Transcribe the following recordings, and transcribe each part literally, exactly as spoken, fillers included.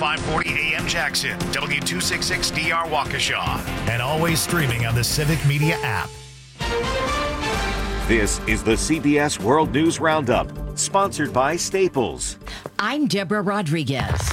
five forty A M Jackson, W two sixty-six D R Waukesha, and always streaming on the Civic Media app. This is the C B S World News Roundup, sponsored by Staples. I'm Deborah Rodriguez.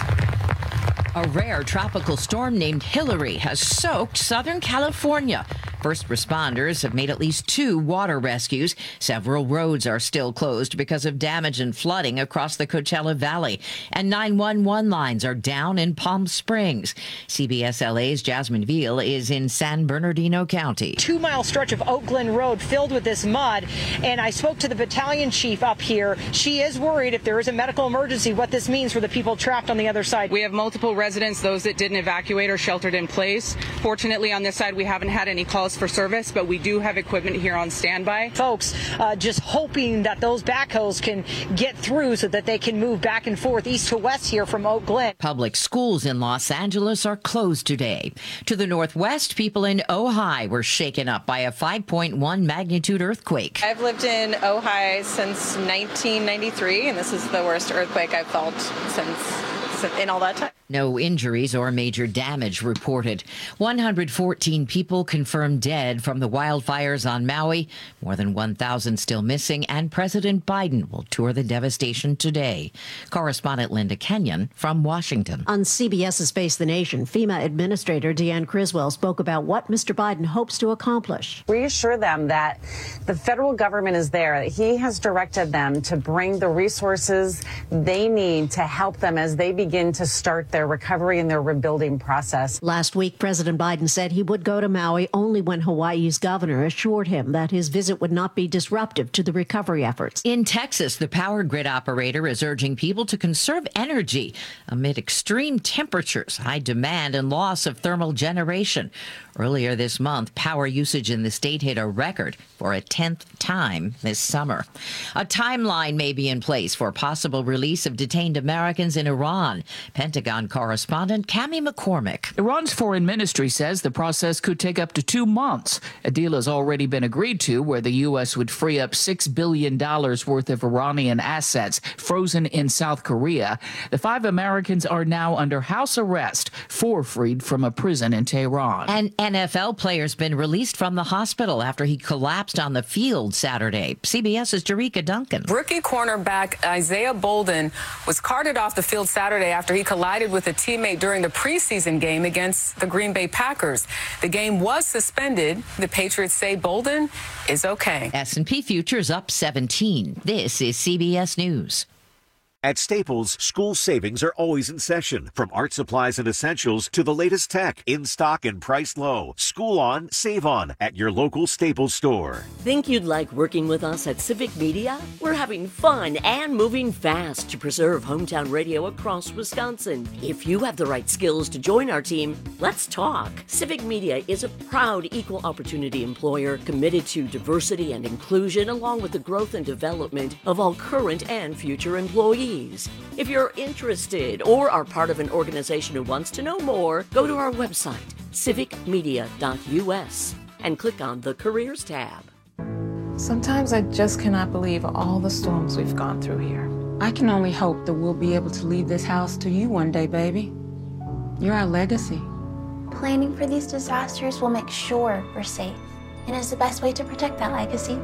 A rare tropical storm named Hillary has soaked Southern California. First responders have made at least two water rescues. Several roads are still closed because of damage and flooding across the Coachella Valley. And nine one one lines are down in Palm Springs. C B S L A's Jasmine Veal is in San Bernardino County. Two-mile stretch of Oak Glen Road filled with this mud. And I spoke to the battalion chief up here. She is worried if there is a medical emergency, what this means for the people trapped on the other side. We have multiple residents. Those that didn't evacuate are sheltered in place. Fortunately, on this side, we haven't had any calls for service, but we do have equipment here on standby. Folks uh, just hoping that those backhoes can get through so that they can move back and forth east to west here from Oak Glen. Public schools in Los Angeles are closed today. To the northwest, people in Ojai were shaken up by a five point one magnitude earthquake. I've lived in Ojai since nineteen ninety-three, and this is the worst earthquake I've felt since in all that time. No injuries or major damage reported. one hundred fourteen people confirmed dead from the wildfires on Maui. More than one thousand still missing, and President Biden will tour the devastation today. Correspondent Linda Kenyon from Washington. On CBS's Face the Nation, FEMA Administrator Deanne Criswell spoke about what Mister Biden hopes to accomplish. Reassure them that the federal government is there. He has directed them to bring the resources they need to help them as they begin to start their their recovery and their rebuilding process. Last week, President Biden said he would go to Maui only when Hawaii's governor assured him that his visit would not be disruptive to the recovery efforts. In Texas, the power grid operator is urging people to conserve energy amid extreme temperatures, high demand, and loss of thermal generation. Earlier this month, power usage in the state hit a record for a tenth time this summer. A timeline may be in place for possible release of detained Americans in Iran. Pentagon correspondent Cammie McCormick. Iran's foreign ministry says the process could take up to two months. A deal has already been agreed to where the U S would free up six billion dollars worth of Iranian assets frozen in South Korea. The five Americans are now under house arrest, four freed from a prison in Tehran. An N F L player's been released from the hospital after he collapsed on the field Saturday. CBS's Jerika Duncan. Rookie cornerback Isaiah Bolden was carted off the field Saturday after he collided with a teammate during the preseason game against the Green Bay Packers. The game was suspended. The Patriots say Bolden is okay. S and P futures up seventeen. This is C B S News. At Staples, school savings are always in session. From art supplies and essentials to the latest tech, in stock and priced low. School on, save on at your local Staples store. Think you'd like working with us at Civic Media? We're having fun and moving fast to preserve hometown radio across Wisconsin. If you have the right skills to join our team, let's talk. Civic Media is a proud equal opportunity employer committed to diversity and inclusion along with the growth and development of all current and future employees. If you're interested or are part of an organization who wants to know more, go to our website, civic media dot U S, and click on the Careers tab. Sometimes I just cannot believe all the storms we've gone through here. I can only hope that we'll be able to leave this house to you one day, baby. You're our legacy. Planning for these disasters will make sure we're safe, and is the best way to protect that legacy.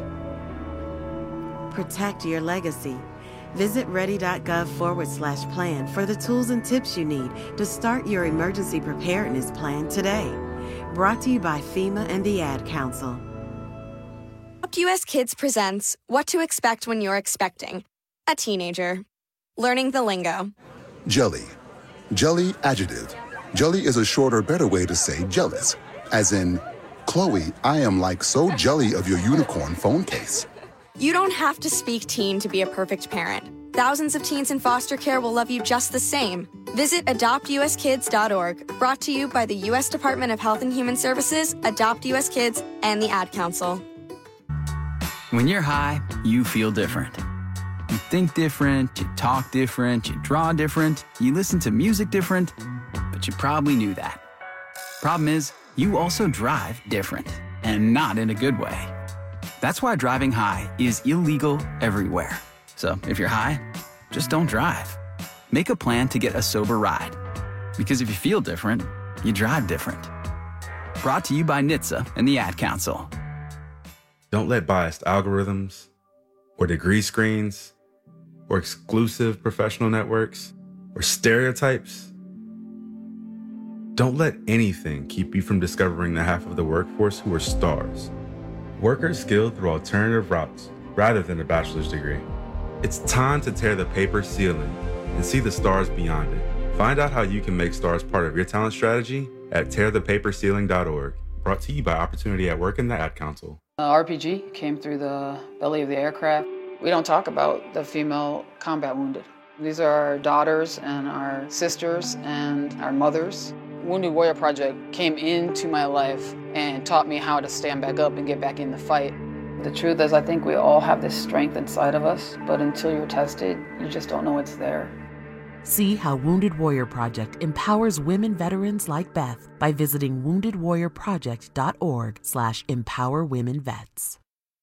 Protect your legacy. Visit ready.gov forward slash plan for the tools and tips you need to start your emergency preparedness plan today. Brought to you by FEMA and the Ad Council. Adopt U S Kids presents What to Expect When You're Expecting a Teenager. Learning the lingo. Jelly. Jelly adjective. Jelly is a shorter, better way to say jealous. As in, Chloe, I am like so jelly of your unicorn phone case. You don't have to speak teen to be a perfect parent. Thousands of teens in foster care will love you just the same. Visit adopt U S kids dot org, brought to you by the U S Department of Health and Human Services, Adopt U S Kids, and the Ad Council. When you're high, you feel different. You think different, you talk different, you draw different, you listen to music different, but you probably knew that. Problem is, you also drive different, and not in a good way. That's why driving high is illegal everywhere. So if you're high, just don't drive. Make a plan to get a sober ride. Because if you feel different, you drive different. Brought to you by N H T S A and the Ad Council. Don't let biased algorithms or degree screens or exclusive professional networks or stereotypes. Don't let anything keep you from discovering the half of the workforce who are stars. Workers skilled through alternative routes rather than a bachelor's degree. It's time to tear the paper ceiling and see the stars beyond it. Find out how you can make stars part of your talent strategy at tear the paper ceiling dot org. Brought to you by Opportunity at Work and the Ad Council. Uh, R P G came through the belly of the aircraft. We don't talk about the female combat wounded. These are our daughters and our sisters and our mothers. Wounded Warrior Project came into my life and taught me how to stand back up and get back in the fight. The truth is, I think we all have this strength inside of us, but until you're tested, you just don't know it's there. See how Wounded Warrior Project empowers women veterans like Beth by visiting wounded warrior project dot org slash empower women vets.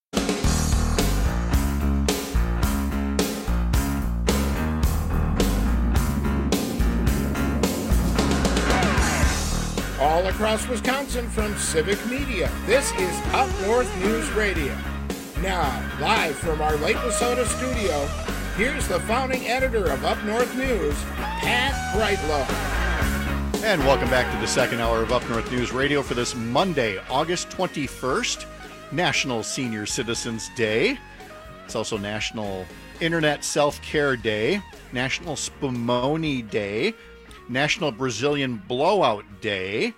All across Wisconsin from Civic Media, this is Up North News Radio. Now, live from our Lake Wissota studio, here's the founding editor of Up North News, Pat Brightlow. And welcome back to the second hour of Up North News Radio for this Monday, August twenty-first, National Senior Citizens Day. It's also National Internet Self-Care Day, National Spumoni Day, National Brazilian Blowout Day,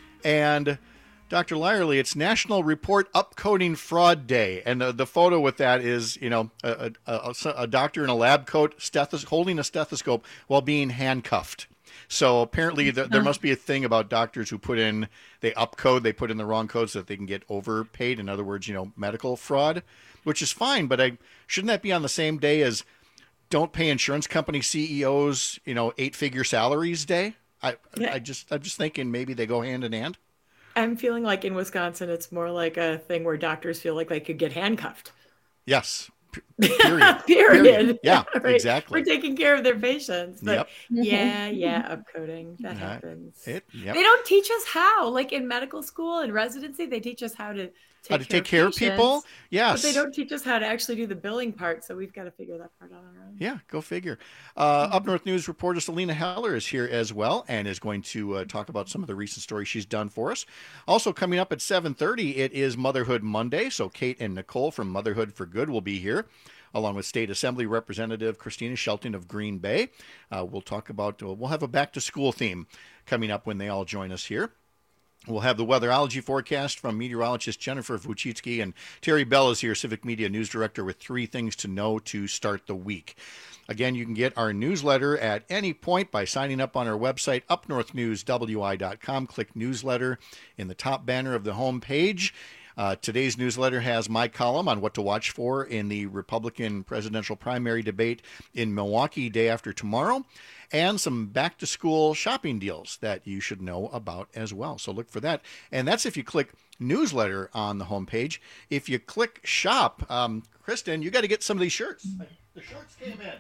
and Doctor Lyerly, it's National Report Upcoding Fraud Day. And the, the photo with that is, you know, a, a, a doctor in a lab coat stethos- holding a stethoscope while being handcuffed. So apparently the, there must be a thing about doctors who put in, they upcode, they put in the wrong code so that they can get overpaid. In other words, you know, medical fraud, which is fine. But I shouldn't that be on the same day as don't pay insurance company C E Os, you know, eight-figure salaries day? I, Yeah. I just, I'm just thinking maybe they go hand in hand. I'm feeling like in Wisconsin, it's more like a thing where doctors feel like they could get handcuffed. Yes. P- Period. Period. Period. Yeah, Right. exactly. We're taking care of their patients. But Yep. yeah, yeah, upcoding. That Uh, happens. It, yep. They don't teach us how. Like in medical school and residency, they teach us how to take How to care take care of people? patients, Yes. But they don't teach us how to actually do the billing part. So we've got to figure that part out on our own. Yeah, go figure. Uh, Up North News reporter Selena Heller is here as well and is going to uh, talk about some of the recent stories she's done for us. Also coming up at seven thirty, it is Motherhood Monday. So Kate and Nicole from Motherhood for Good will be here, along with State Assembly Representative Christina Shelton of Green Bay. Uh, we'll talk about, uh, we'll have a back to school theme coming up when they all join us here. We'll have the weatherology forecast from meteorologist Jennifer Vuchitsky, and Terry Bell is here, Civic Media News Director, with three things to know to start the week. Again, you can get our newsletter at any point by signing up on our website, up north news w i dot com. Click newsletter in the top banner of the home page. Uh, today's newsletter has my column on what to watch for in the Republican presidential primary debate in Milwaukee day after tomorrow, and some back-to-school shopping deals that you should know about as well. So look for that. And that's if you click newsletter on the homepage. If you click shop, um, Kristen, you got to get some of these shirts. The shirts came in.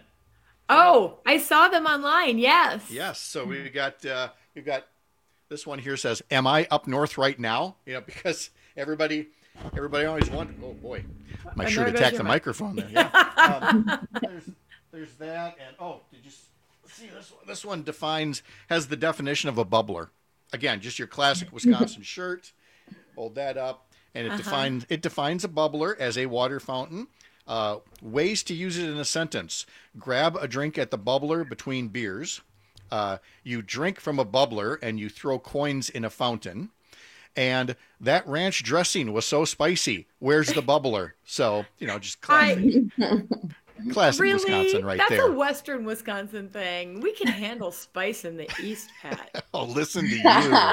Oh, I saw them online. Yes. Yes. So we got uh, we've got this one here says, "Am I up north right now?" You know, because everybody everybody always wonders. Oh boy, my And shirt there goes attacked your the mic. microphone there. Yeah. um, there's there's that, and oh, did you see this one? This one defines has the definition of a bubbler. Again, just your classic Wisconsin shirt. Hold that up, and it Uh-huh. defines it defines a bubbler as a water fountain. Uh, ways to use it in a sentence: grab a drink at the bubbler between beers. Uh, you drink from a bubbler and you throw coins in a fountain. And that ranch dressing was so spicy. Where's the bubbler? So, you know, just classic, classic Really? Wisconsin right That's there. a Western Wisconsin thing. We can handle spice in the East, Pat. Oh, listen to you.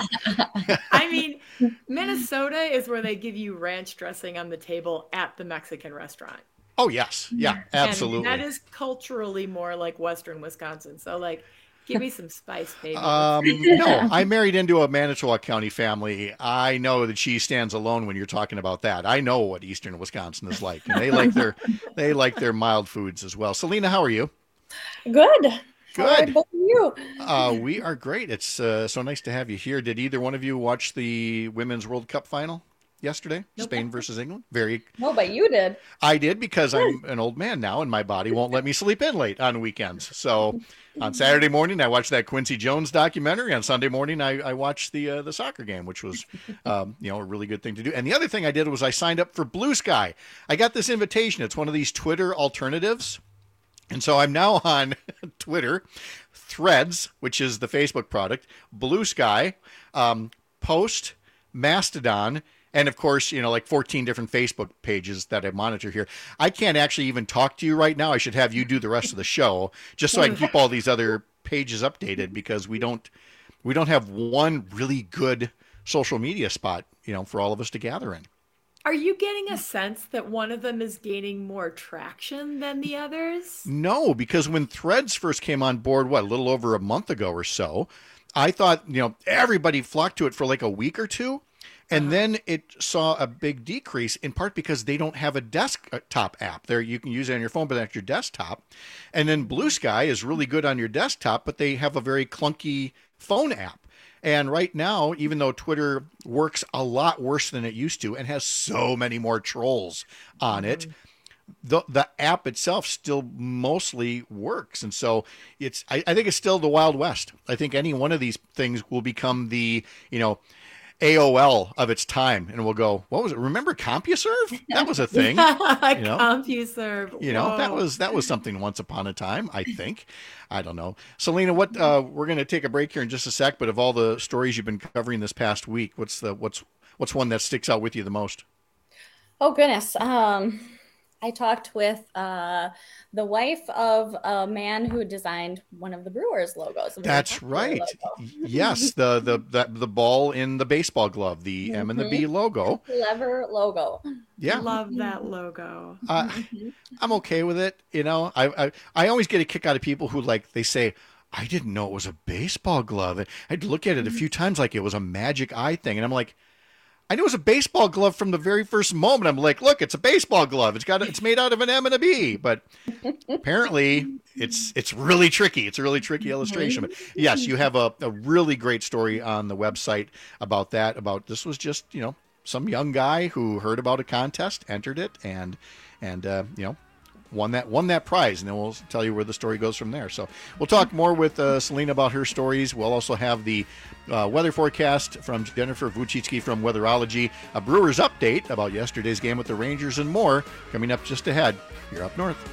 I mean, Minnesota is where they give you ranch dressing on the table at the Mexican restaurant. Oh, yes. Yeah, absolutely. And that is culturally more like Western Wisconsin. So, like, give me some spice, baby. Um, no, I married into a Manitowoc County family. I know that she stands alone when you're talking about that. I know what Eastern Wisconsin is like, and they like their they like their mild foods as well. Selena, how are you? Good. Good. Both of you. Uh, we are great. It's uh, so nice to have you here. Did either one of you watch the Women's World Cup final yesterday? Nope. Spain versus England? Very. No, but you did. I did because I'm an old man now and my body won't let me sleep in late on weekends. So on Saturday morning, I watched that Quincy Jones documentary. On Sunday morning, I, I watched the uh, the soccer game, which was um, you know, a really good thing to do. And the other thing I did was I signed up for Blue Sky. I got this invitation. It's one of these Twitter alternatives. And so I'm now on Twitter, Threads, which is the Facebook product, Blue Sky, um, Post, Mastodon, and of course, you know, like fourteen different Facebook pages that I monitor here. I can't actually even talk to you right now. I should have you do the rest of the show just so I can keep all these other pages updated, because we don't we don't have one really good social media spot, you know, for all of us to gather in. Are you getting a sense that one of them is gaining more traction than the others? No, because when Threads first came on board, what, a little over a month ago or so, I thought, you know, everybody flocked to it for like a week or two. And uh-huh. then it saw a big decrease, in part because they don't have a desktop app. There, you can use it on your phone, but that's your desktop. And then Blue Sky is really good on your desktop, but they have a very clunky phone app. And right now, even though Twitter works a lot worse than it used to and has so many more trolls on it, the the app itself still mostly works. And so it's I, I think it's still the Wild West. I think any one of these things will become the, you know, A O L of its time, and we'll go, what was it? Remember CompuServe? That was a thing. Yeah, you know? CompuServe. You know, Whoa. that was that was something once upon a time, I think. I don't know. Selena, what uh, we're going to take a break here in just a sec, but of all the stories you've been covering this past week, what's the what's what's one that sticks out with you the most? Oh goodness. Um I talked with uh, the wife of a man who designed one of the Brewers logos. That's right. Yes, the, the the the ball in the baseball glove, the mm-hmm. M and the B logo. Clever logo. Yeah, love that logo. Uh, I'm okay with it. You know, I, I I always get a kick out of people who, like, they say, I didn't know it was a baseball glove. And I'd look at it a few times like it was a magic eye thing, and I'm like, I knew it was a baseball glove from the very first moment. I'm like, look, it's a baseball glove. It's got, it's made out of an M and a B, but apparently it's, it's really tricky. It's a really tricky illustration. But yes, you have a, a really great story on the website about that, about this was just, you know, some young guy who heard about a contest, entered it, and, and, uh, you know, won that won that prize, and then we'll tell you where the story goes from there. So we'll talk more with uh, Selena about her stories. We'll also have the uh, weather forecast from Jennifer Vucicki from Weatherology, a Brewers update about yesterday's game with the Rangers, and more coming up just ahead here up north.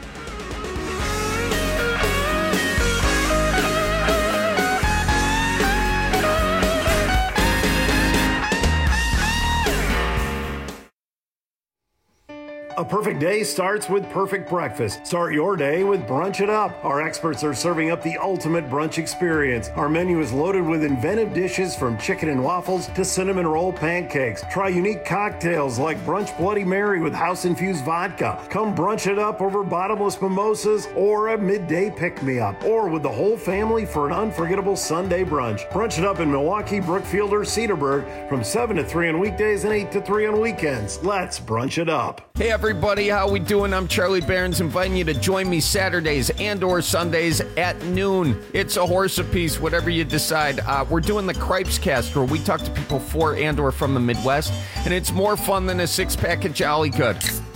A perfect day starts with perfect breakfast. Start your day with Brunch It Up. Our experts are serving up the ultimate brunch experience. Our menu is loaded with inventive dishes from chicken and waffles to cinnamon roll pancakes. Try unique cocktails like Brunch Bloody Mary with house-infused vodka. Come brunch it up over bottomless mimosas or a midday pick-me-up, or with the whole family for an unforgettable Sunday brunch. Brunch It Up in Milwaukee, Brookfield, or Cedarburg from seven to three on weekdays and eight to three on weekends. Let's brunch it up. Hey, everybody. Everybody, how we doing? I'm Charlie Behrens, inviting you to join me Saturdays and or Sundays at noon. It's a horse apiece, whatever you decide. Uh, we're doing the Cripes Cast, where we talk to people for and or from the Midwest, and it's more fun than a six-pack of Jolly Good.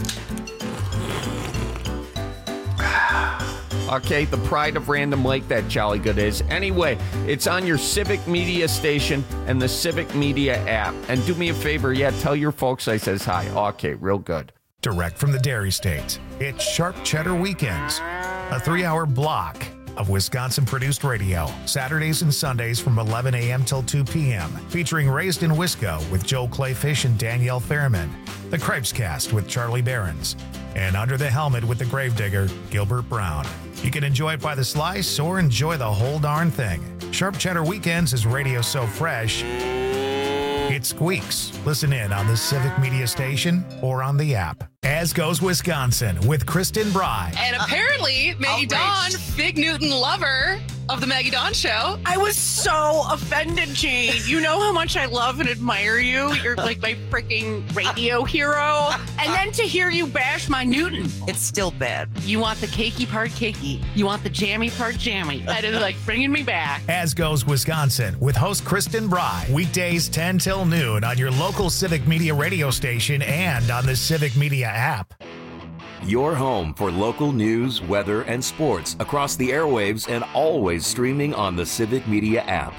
Okay, the pride of Random Lake, that Jolly Good is. Anyway, it's on your Civic Media station and the Civic Media app. And do me a favor, yeah, tell your folks I says hi. Okay, real good. Direct from the Dairy State, it's Sharp Cheddar Weekends, a three-hour block of Wisconsin-produced radio, Saturdays and Sundays from eleven a.m. till two p.m., featuring Raised in Wisco with Joe Clayfish and Danielle Fairman, the Cripes Cast with Charlie Behrens, and Under the Helmet with the Gravedigger, Gilbert Brown. You can enjoy it by the slice or enjoy the whole darn thing. Sharp Cheddar Weekends is radio so fresh, it squeaks. Listen in on the Civic Media station or on the app. As Goes Wisconsin with Kristen Bry. And apparently, May Dawn, Fig Newton lover, of the Maggie Dawn Show. I was so offended, Jade. You know how much I love and admire you. You're like my freaking radio hero. And then to hear you bash my Newton. It's still bad. You want the cakey part cakey. You want the jammy part jammy. That is like bringing me back. As Goes Wisconsin with host Kristen Bry. Weekdays ten till noon on your local Civic Media radio station and on the Civic Media app. Your home for local news, weather, and sports across the airwaves and always streaming on the Civic Media app.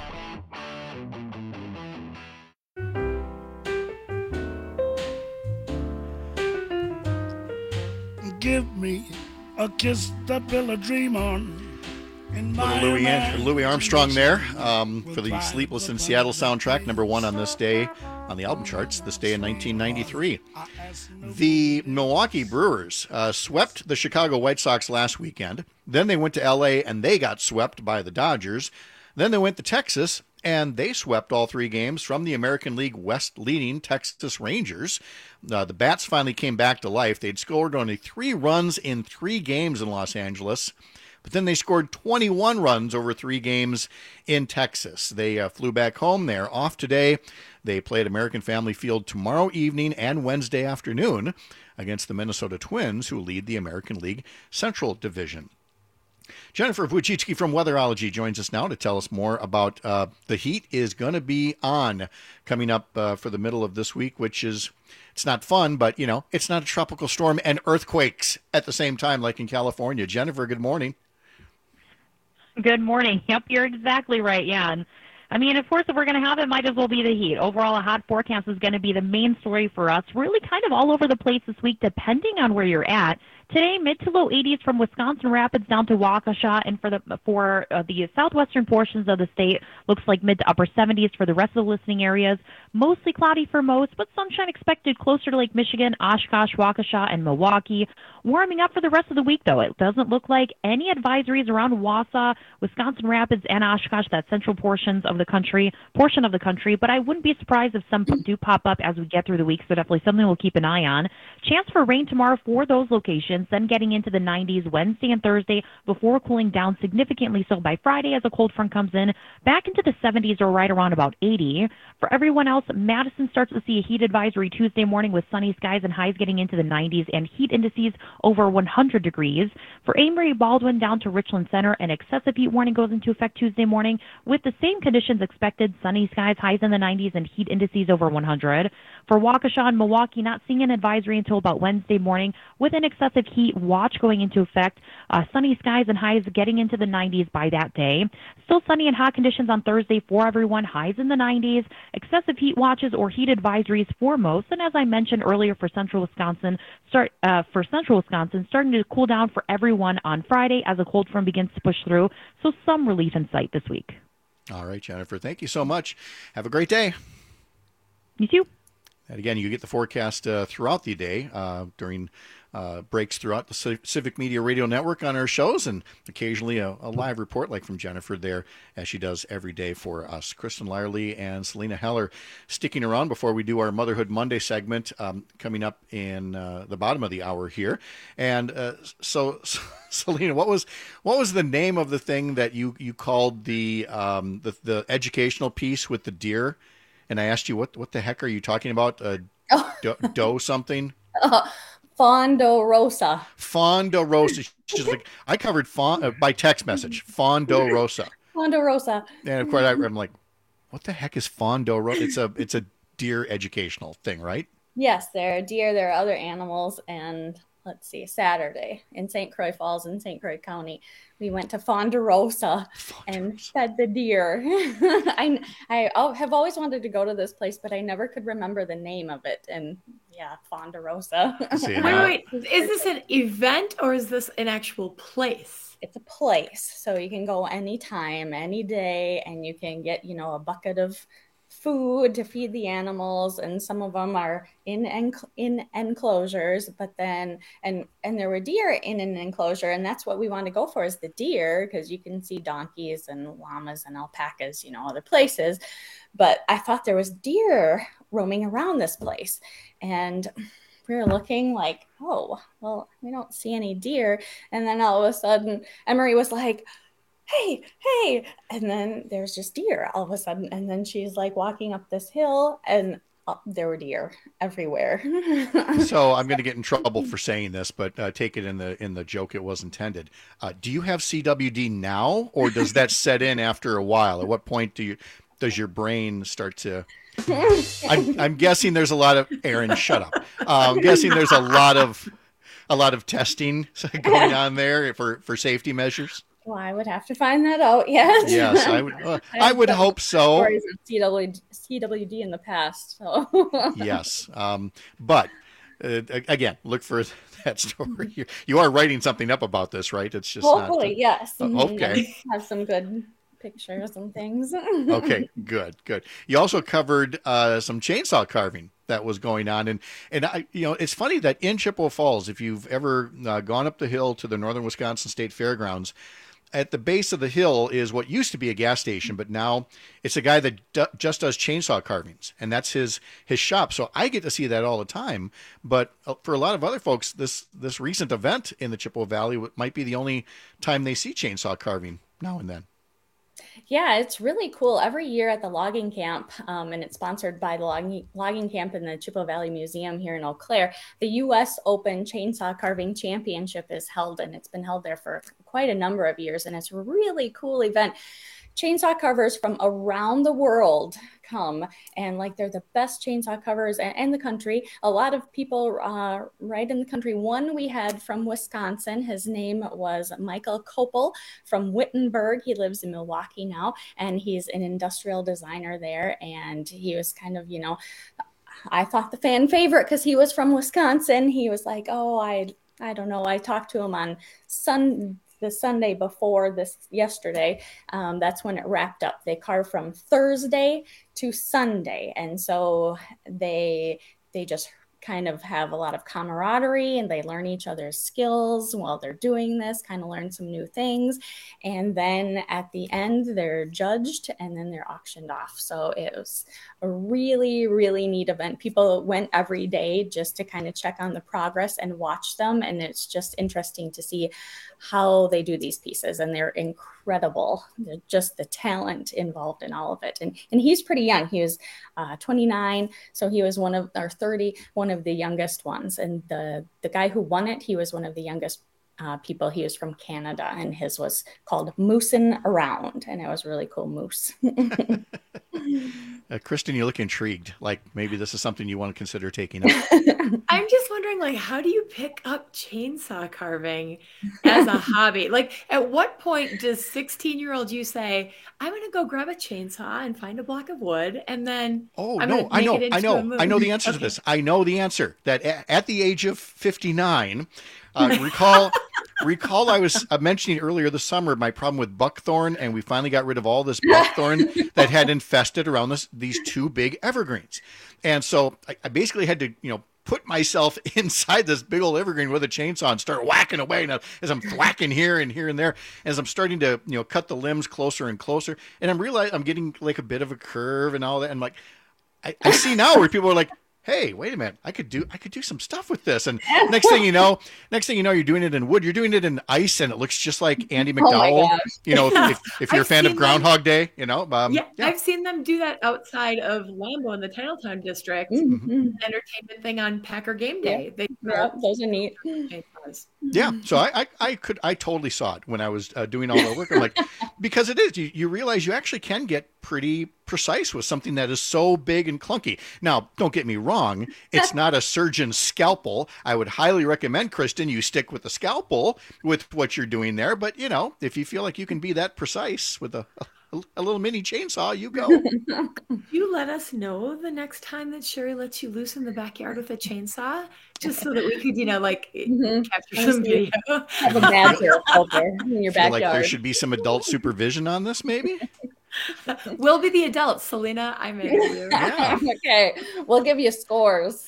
Give me a kiss to build a dream on. In my Little Louis, An- Louis Armstrong there um, for the Sleepless in Seattle soundtrack, number one on this day on the album charts, this day in nineteen ninety-three. The Milwaukee Brewers uh, swept the Chicago White Sox last weekend. Then they went to L A and they got swept by the Dodgers. Then they went to Texas and they swept all three games from the American League West leading Texas Rangers. Uh, the Bats finally came back to life. They'd scored only three runs in three games in Los Angeles. But then they scored twenty-one runs over three games in Texas. They uh, flew back home. They're off today. They play at American Family Field tomorrow evening and Wednesday afternoon against the Minnesota Twins, who lead the American League Central Division. Jennifer Wojcicki from Weatherology joins us now to tell us more about uh, the heat is going to be on coming up uh, for the middle of this week, which is, it's not fun, but, you know, it's not a tropical storm and earthquakes at the same time like in California. Jennifer, good morning. Good morning. Yep, you're exactly right. Yeah. And I mean, of course, if we're going to have it, might as well be the heat. Overall, a hot forecast is going to be the main story for us, really kind of all over the place this week, depending on where you're at. Today, mid to low eighties from Wisconsin Rapids down to Waukesha, and for the for uh, the southwestern portions of the state, looks like mid to upper seventies for the rest of the listening areas. Mostly cloudy for most, but sunshine expected closer to Lake Michigan, Oshkosh, Waukesha, and Milwaukee. Warming up for the rest of the week, though. It doesn't look like any advisories around Wausau, Wisconsin Rapids, and Oshkosh, that central portions of the country, portion of the country, but I wouldn't be surprised if some do pop up as we get through the week, so definitely something we'll keep an eye on. Chance for rain tomorrow for those locations, then getting into the nineties Wednesday and Thursday before cooling down significantly so by Friday as a cold front comes in, back into the seventies or right around about eighty. For everyone else, Madison starts to see a heat advisory Tuesday morning with sunny skies and highs getting into the nineties and heat indices over one hundred degrees. For Amory, Baldwin down to Richland Center, an excessive heat warning goes into effect Tuesday morning with the same conditions expected, sunny skies, highs in the nineties, and heat indices over one hundred. For Waukesha and Milwaukee, not seeing an advisory until about Wednesday morning with an excessive heat watch going into effect. Uh, sunny skies and highs getting into the nineties by that day. Still sunny and hot conditions on Thursday for everyone, highs in the nineties. Excessive heat watches or heat advisories for most. And as I mentioned earlier for central Wisconsin, start uh, for central Wisconsin, starting to cool down for everyone on Friday as a cold front begins to push through. So some relief in sight this week. All right, Jennifer, thank you so much. Have a great day. You too. And again, you get the forecast uh, throughout the day uh, during uh, breaks throughout the Civic Media Radio Network on our shows, and occasionally a, a live report like from Jennifer there, as she does every day for us. Kristen Lyerly and Selena Heller sticking around before we do our Motherhood Monday segment um, coming up in uh, the bottom of the hour here. And uh, so, so, Selena, what was what was the name of the thing that you you called the um, the, the educational piece with the deer? And I asked you, what what the heck are you talking about? Uh, oh. do, do something? Uh, Fondo Rosa. Fondo Rosa. She's like, I covered fon, uh, by text message. Fondo Rosa. Fondo Rosa. And of course, I, I'm like, what the heck is Fondo Rosa? It's a it's a deer educational thing, right? Yes, there are deer. There are other animals, and let's see, Saturday in Saint Croix Falls in Saint Croix County, we went to Fonderosa and fed the deer. I I have always wanted to go to this place, but I never could remember the name of it. And yeah, Fonderosa. wait, wait, wait. Is this an event or is this an actual place? It's a place. So you can go anytime, any day, and you can get, you know, a bucket of food to feed the animals, and some of them are in enc- in enclosures, but then and and there were deer in an enclosure, and that's what we want to go for, is the deer, because you can see donkeys and llamas and alpacas, you know, other places. But I thought there was deer roaming around this place, and we were looking like, oh, well, we don't see any deer. And then all of a sudden Emery was like, hey, hey. And then there's just deer all of a sudden. And then she's like walking up this hill and uh, there were deer everywhere. So I'm going to get in trouble for saying this, but uh, take it in the in the joke it was intended. Uh, do you have C W D now, or does that set in after a while? At what point do you does your brain start to? I'm, I'm guessing there's a lot of Aaron. Shut up. Uh, I'm guessing there's a lot of a lot of testing going on there for for safety measures. Well, I would have to find that out. Yes. Yes, I would. Uh, I would hope so. Stories of C W D, C W D in the past. So. Yes, um, but uh, again, look for that story. You, you are writing something up about this, right? It's just hopefully, not, yes. Uh, okay. Have some good pictures and things. Okay, good, good. You also covered uh, some chainsaw carving that was going on, and and I, you know, it's funny that in Chippewa Falls, if you've ever uh, gone up the hill to the Northern Wisconsin State Fairgrounds, at the base of the hill is what used to be a gas station, but now it's a guy that d- just does chainsaw carvings, and that's his his shop. So I get to see that all the time. But for a lot of other folks, this this recent event in the Chippewa Valley might be the only time they see chainsaw carving now and then. Yeah, it's really cool. Every year at the logging camp, um, and it's sponsored by the logging, logging camp in the Chippewa Valley Museum here in Eau Claire, the U S Open Chainsaw Carving Championship is held, and it's been held there for quite a number of years, and it's a really cool event. Chainsaw carvers from around the world come, and like they're the best chainsaw carvers in, in the country. A lot of people uh, right in the country. One we had from Wisconsin. His name was Michael Kopel from Wittenberg. He lives in Milwaukee now, and he's an industrial designer there. And he was kind of, you know, I thought the fan favorite because he was from Wisconsin. He was like, oh, I, I don't know. I talked to him on Sun. the Sunday before this yesterday, um, that's when it wrapped up. They carve from Thursday to Sunday. And so they, they just kind of have a lot of camaraderie, and they learn each other's skills while they're doing this, kind of learn some new things. And then at the end, they're judged and then they're auctioned off. So it was a really, really neat event. People went every day just to kind of check on the progress and watch them. And it's just interesting to see how they do these pieces, and they're incredible. They're just the talent involved in all of it. And and he's pretty young. He was uh, twenty-nine, so he was one of, or thirty, one of the youngest ones. And the the guy who won it, he was one of the youngest uh, people. He was from Canada, and his was called Moosin' Around, and it was really cool moose. Uh, Kristen, you look intrigued. Like maybe this is something you want to consider taking up. I'm just wondering, like, how do you pick up chainsaw carving as a hobby? Like, at what point does sixteen-year-old you say, I'm going to go grab a chainsaw and find a block of wood, and then Oh, I'm no, gonna I make know, it into I a know, moon? I know the answer Okay. to this. I know the answer that a- at the age of fifty-nine, uh, recall, recall I was uh, mentioning earlier this summer, my problem with buckthorn, and we finally got rid of all this buckthorn that had infested around this, these two big evergreens. And so I, I basically had to, you know, put myself inside this big old evergreen with a chainsaw and start whacking away. Now, as I'm whacking here and here and there, as I'm starting to, you know, cut the limbs closer and closer, and I'm realizing I'm getting like a bit of a curve and all that. And like, I, I see now where people are like, hey, wait a minute, I could do, I could do some stuff with this. And next thing you know, next thing you know, you're doing it in wood, you're doing it in ice, and it looks just like Andy Oh my McDowell. gosh. You know, if, if you're I've a fan of seen them- Groundhog Day, you know, um, yeah, I've seen them do that outside of Lambeau in the Titletown district. Entertainment thing on Packer Game Day. They Yeah, those are neat. chainsaws. Yeah, so I, I, I could, I totally saw it when I was uh, doing all the work. I'm like, because it is, you, you realize you actually can get pretty precise with something that is so big and clunky. Now, don't get me wrong, it's not a surgeon's scalpel. I would highly recommend, Kristen, you stick with the scalpel with what you're doing there. But you know, if you feel like you can be that precise with a, a, a little mini chainsaw, you go. You let us know the next time that Sherry lets you loose in the backyard with a chainsaw, just so that we could, you know, like capture some video. Have a badger out there in your Feel like there backyard. should be some adult supervision on this, maybe. We'll be the adults, Selena. I'm in you. Yeah. Okay, we'll give you scores.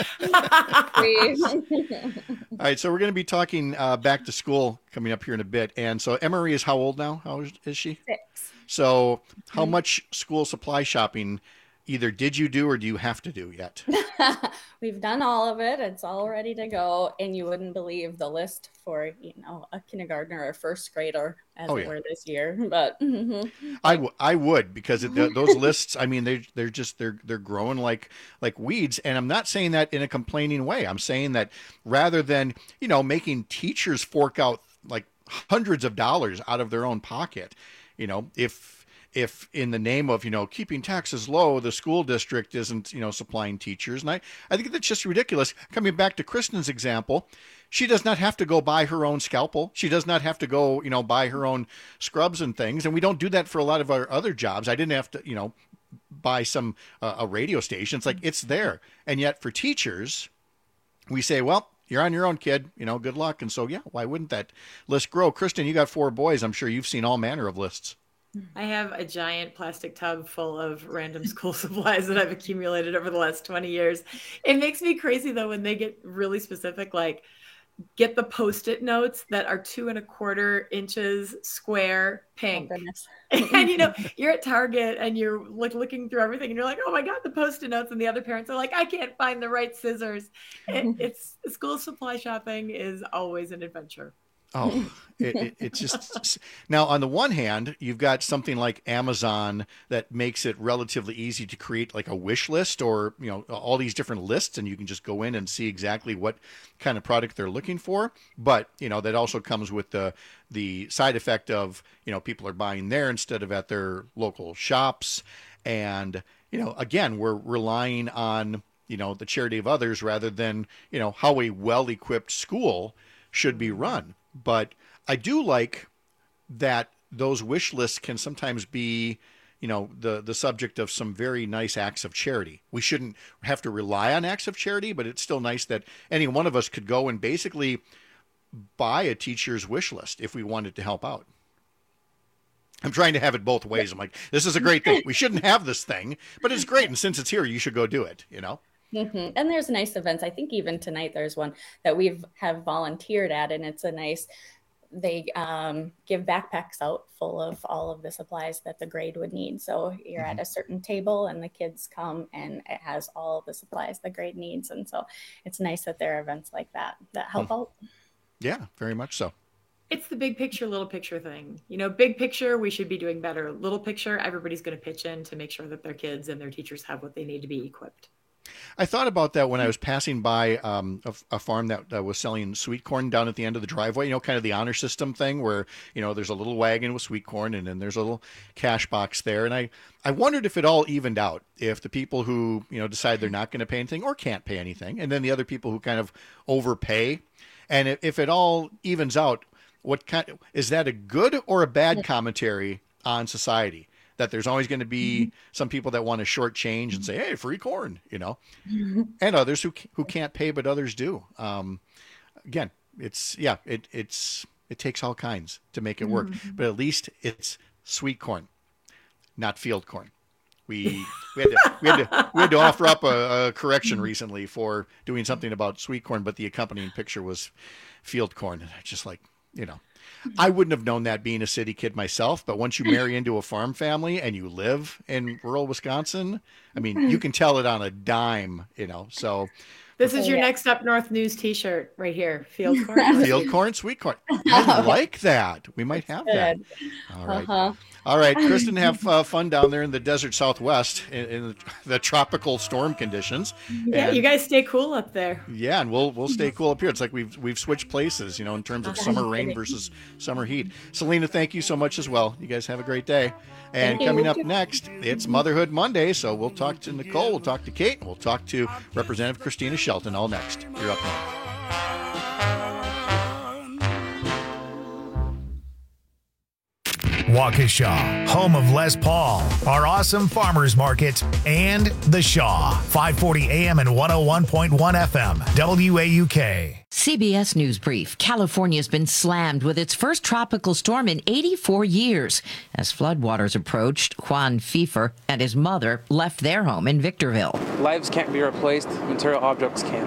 Please. All right, so we're going to be talking uh, back to school coming up here in a bit. And so Emery is how old now? How is, is she? Six. So how much school supply shopping either did you do or do you have to do yet? We've done all of it. It's all ready to go. And you wouldn't believe the list for, you know, a kindergartner or first grader as Oh, it yeah. were this year. But mhm. I, w- I would, because it, th- those lists, I mean, they, they're just, they're, they're growing like, like weeds. And I'm not saying that in a complaining way. I'm saying that rather than, you know, making teachers fork out like hundreds of dollars out of their own pocket, you know, if, if in the name of, you know, keeping taxes low, the school district isn't, you know, supplying teachers. And I, I think that's just ridiculous. Coming back to Kristen's example, she does not have to go buy her own scalpel. She does not have to go, you know, buy her own scrubs and things. And we don't do that for a lot of our other jobs. I didn't have to, you know, buy some, uh, a radio station. It's like, it's there. And yet for teachers, we say, well, you're on your own, kid, you know, good luck. And so, yeah, why wouldn't that list grow? Kristen, you got four boys. I'm sure you've seen all manner of lists. I have a giant plastic tub full of random school supplies that I've accumulated over the last twenty years. It makes me crazy though when they get really specific, like get the Post-it notes that are two and a quarter inches square pink. Oh, and you know, you're at Target and you're like looking through everything and you're like, oh my God, the Post-it notes. And the other parents are like, I can't find the right scissors. It, it's school supply shopping is always an adventure. Oh, it, it, it's just now on the one hand, you've got something like Amazon that makes it relatively easy to create like a wish list or, you know, all these different lists, and you can just go in and see exactly what kind of product they're looking for. But, you know, that also comes with the, the side effect of, you know, people are buying there instead of at their local shops. And, you know, again, we're relying on, you know, the charity of others rather than, you know, how a well-equipped school should be run. But I do like that those wish lists can sometimes be, you know, the, the subject of some very nice acts of charity. We shouldn't have to rely on acts of charity, but it's still nice that any one of us could go and basically buy a teacher's wish list if we wanted to help out. I'm trying to have it both ways. I'm like, this is a great thing. We shouldn't have this thing, but it's great. And since it's here, you should go do it, you know? Mm-hmm. And there's nice events. I think even tonight there's one that we've have volunteered at, and it's a nice, they um, give backpacks out full of all of the supplies that the grade would need. So you're Mm-hmm. at a certain table and the kids come and it has all of the supplies the grade needs. And so it's nice that there are events like that that help Hmm. out. Yeah, very much so. It's the big picture, little picture thing. You know, big picture, we should be doing better. Little picture, everybody's going to pitch in to make sure that their kids and their teachers have what they need to be equipped. I thought about that when I was passing by um, a, a farm that, that was selling sweet corn down at the end of the driveway, you know, kind of the honor system thing where, you know, there's a little wagon with sweet corn and then there's a little cash box there. And I, I wondered if it all evened out, if the people who, you know, decide they're not going to pay anything or can't pay anything, and then the other people who kind of overpay. And if, if it all evens out, what kind of, is that a good or a bad commentary on society? That there's always going to be some people that want to short change and say, hey, free corn, you know, and others who who can't pay, but others do. Um, again, it's, yeah, it it's it takes all kinds to make it work. Mhm. But at least it's sweet corn, not field corn. We we had to, we had to, we had to offer up a, a correction recently for doing something about sweet corn, but the accompanying picture was field corn. And I just like, you know, I wouldn't have known that being a city kid myself, but once you marry into a farm family and you live in rural Wisconsin, I mean, you can tell it on a dime, you know, so. This is your Yeah. next Up North News t-shirt right here. Field corn. Field corn, sweet corn. I like that. We might have that. Good. All right. Uh-huh. All right, Kristen, have uh, fun down there in the desert Southwest in, in the tropical storm conditions. Yeah, And- you guys stay cool up there. Yeah, and we'll we'll stay cool up here. It's like we've we've switched places, you know, in terms of summer rain versus summer heat. Selena, thank you so much as well. You guys have a great day. And Thank you. coming up next, it's Motherhood Monday, so we'll talk to Nicole, we'll talk to Kate, and we'll talk to Representative Christina Shelton. All next. You're up north. Waukesha, home of Les Paul, our awesome farmers market, and The Shaw, five forty A M and one oh one point one F M, W A U K. C B S News Brief. California's been slammed with its first tropical storm in eighty-four years. As floodwaters approached, Juan Pfeiffer and his mother left their home in Victorville. Lives can't be replaced, material objects can.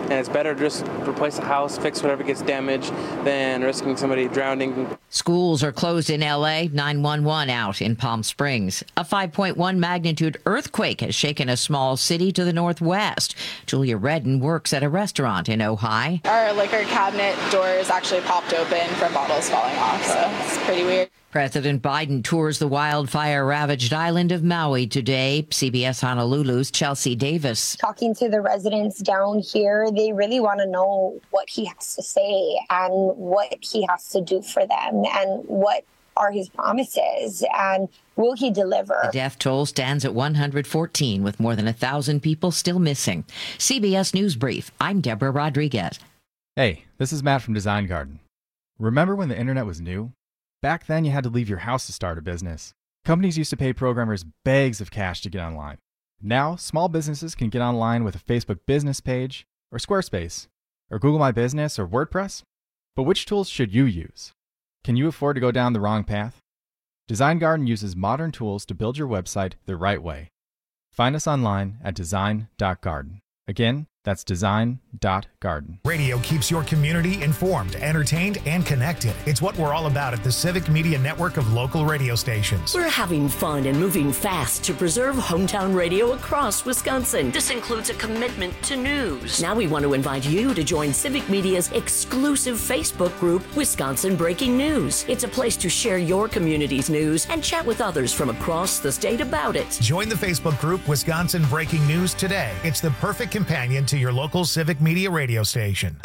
and it's better to just replace the house, fix whatever gets damaged, than risking somebody drowning. Schools are closed in L A, nine one one out in Palm Springs. A five point one magnitude earthquake has shaken a small city to the northwest. Julia Redden works at a restaurant in Ojai. Our liquor cabinet doors actually popped open from bottles falling off, so it's pretty weird. President Biden tours the wildfire-ravaged island of Maui today. C B S Honolulu's Chelsea Davis. Talking to the residents down here, they really want to know what he has to say and what he has to do for them and what are his promises and will he deliver? The death toll stands at one hundred fourteen with more than one thousand people still missing. C B S News Brief. I'm Deborah Rodriguez. Hey, this is Matt from Design Garden. Remember when the internet was new? Back then, you had to leave your house to start a business. Companies used to pay programmers bags of cash to get online. Now, small businesses can get online with a Facebook business page, or Squarespace, or Google My Business, or WordPress. But which tools should you use? Can you afford to go down the wrong path? Design Garden uses modern tools to build your website the right way. Find us online at design dot garden. Again, that's design dot garden. Radio keeps your community informed, entertained, and connected. It's what we're all about at the Civic Media Network of local radio stations. We're having fun and moving fast to preserve hometown radio across Wisconsin. This includes a commitment to news. Now we want to invite you to join Civic Media's exclusive Facebook group, Wisconsin Breaking News. It's a place to share your community's news and chat with others from across the state about it. Join the Facebook group, Wisconsin Breaking News today. It's the perfect companion to your local Civic Media radio station.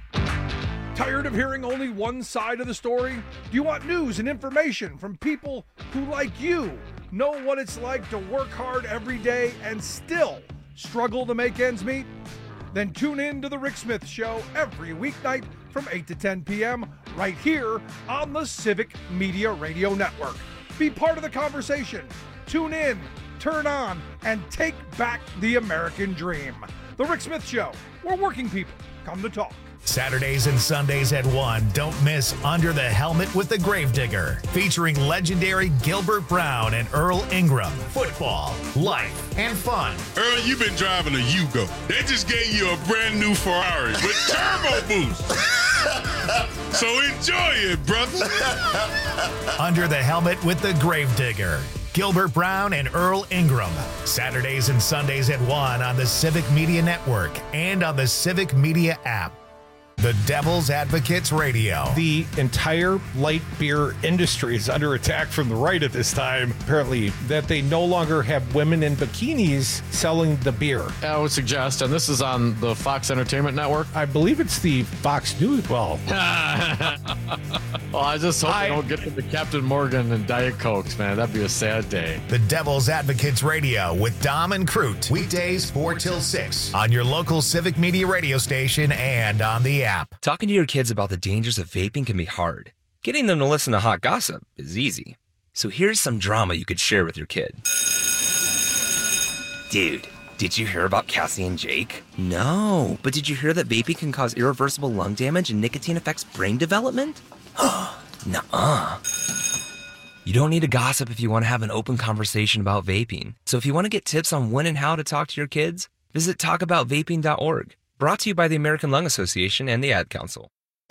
Tired of hearing only one side of the story? Do you want news and information from people who, like you, know what it's like to work hard every day and still struggle to make ends meet? Then tune in to The Rick Smith Show every weeknight from eight to ten p.m. right here on the Civic Media Radio Network. Be part of the conversation. Tune in, turn on, and take back the American dream. The Rick Smith Show, where working people come to talk. Saturdays and Sundays at one. Don't miss Under the Helmet with the Gravedigger, featuring legendary Gilbert Brown and Earl Ingram. Football, life, and fun. Earl, you've been driving a Yugo. They just gave you a brand new Ferrari with turbo boost. So enjoy it, brother. Under the Helmet with the Gravedigger. Gilbert Brown and Earl Ingram. Saturdays and Sundays at one on the Civic Media Network and on the Civic Media app. The Devil's Advocates Radio. The entire light beer industry is under attack from the right at this time, apparently, that they no longer have women in bikinis selling the beer. I would suggest, and this is on the Fox Entertainment Network. I believe it's the Fox News. Well, well I just hope I, they don't get to the Captain Morgan and Diet Cokes, man. That'd be a sad day. The Devil's Advocates Radio with Dom and Crute. Weekdays four till six on your local Civic Media radio station and on the app. Talking to your kids about the dangers of vaping can be hard. Getting them to listen to hot gossip is easy. So here's some drama you could share with your kid. Dude, did you hear about Cassie and Jake? No, but did you hear that vaping can cause irreversible lung damage and nicotine affects brain development? Nuh-uh. You don't need to gossip if you want to have an open conversation about vaping. So if you want to get tips on when and how to talk to your kids, visit talk about vaping dot org. Brought to you by the American Lung Association and the Ad Council.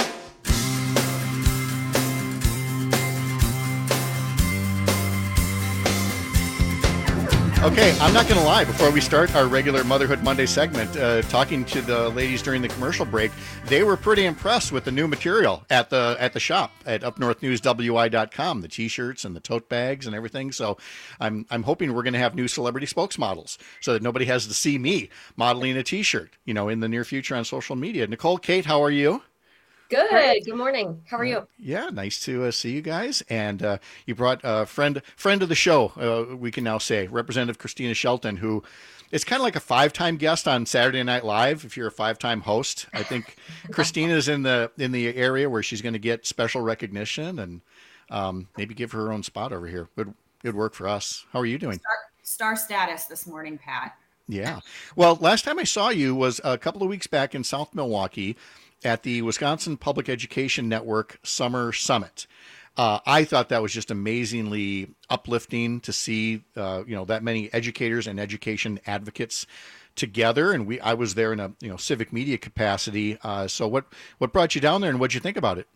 Okay, I'm not going to lie. Before we start our regular Motherhood Monday segment, uh, talking to the ladies during the commercial break, they were pretty impressed with the new material at the at the shop at up north news w i dot com, the T-shirts and the tote bags and everything. So I'm I'm hoping we're going to have new celebrity spokesmodels so that nobody has to see me modeling a T-shirt, you know, in the near future on social media. Nicole, Kate, how are you? Good. Good morning. How are you? Yeah, nice to uh, see you guys. And uh, you brought a friend friend of the show, uh, we can now say, Representative Christina Shelton, who is kind of like a five-time guest on Saturday Night Live. If you're a five-time host, I think Christina's in the in the area where she's going to get special recognition and um, maybe give her her own spot over here. Good, good work for us. How are you doing? Star, star status this morning, Pat. Yeah. Well, last time I saw you was a couple of weeks back in South Milwaukee at the Wisconsin Public Education Network Summer Summit. Uh, I thought that was just amazingly uplifting to see, uh, you know, that many educators and education advocates together. And we, I was there in a, you know, civic media capacity. Uh, so what, what brought you down there and what'd you think about it?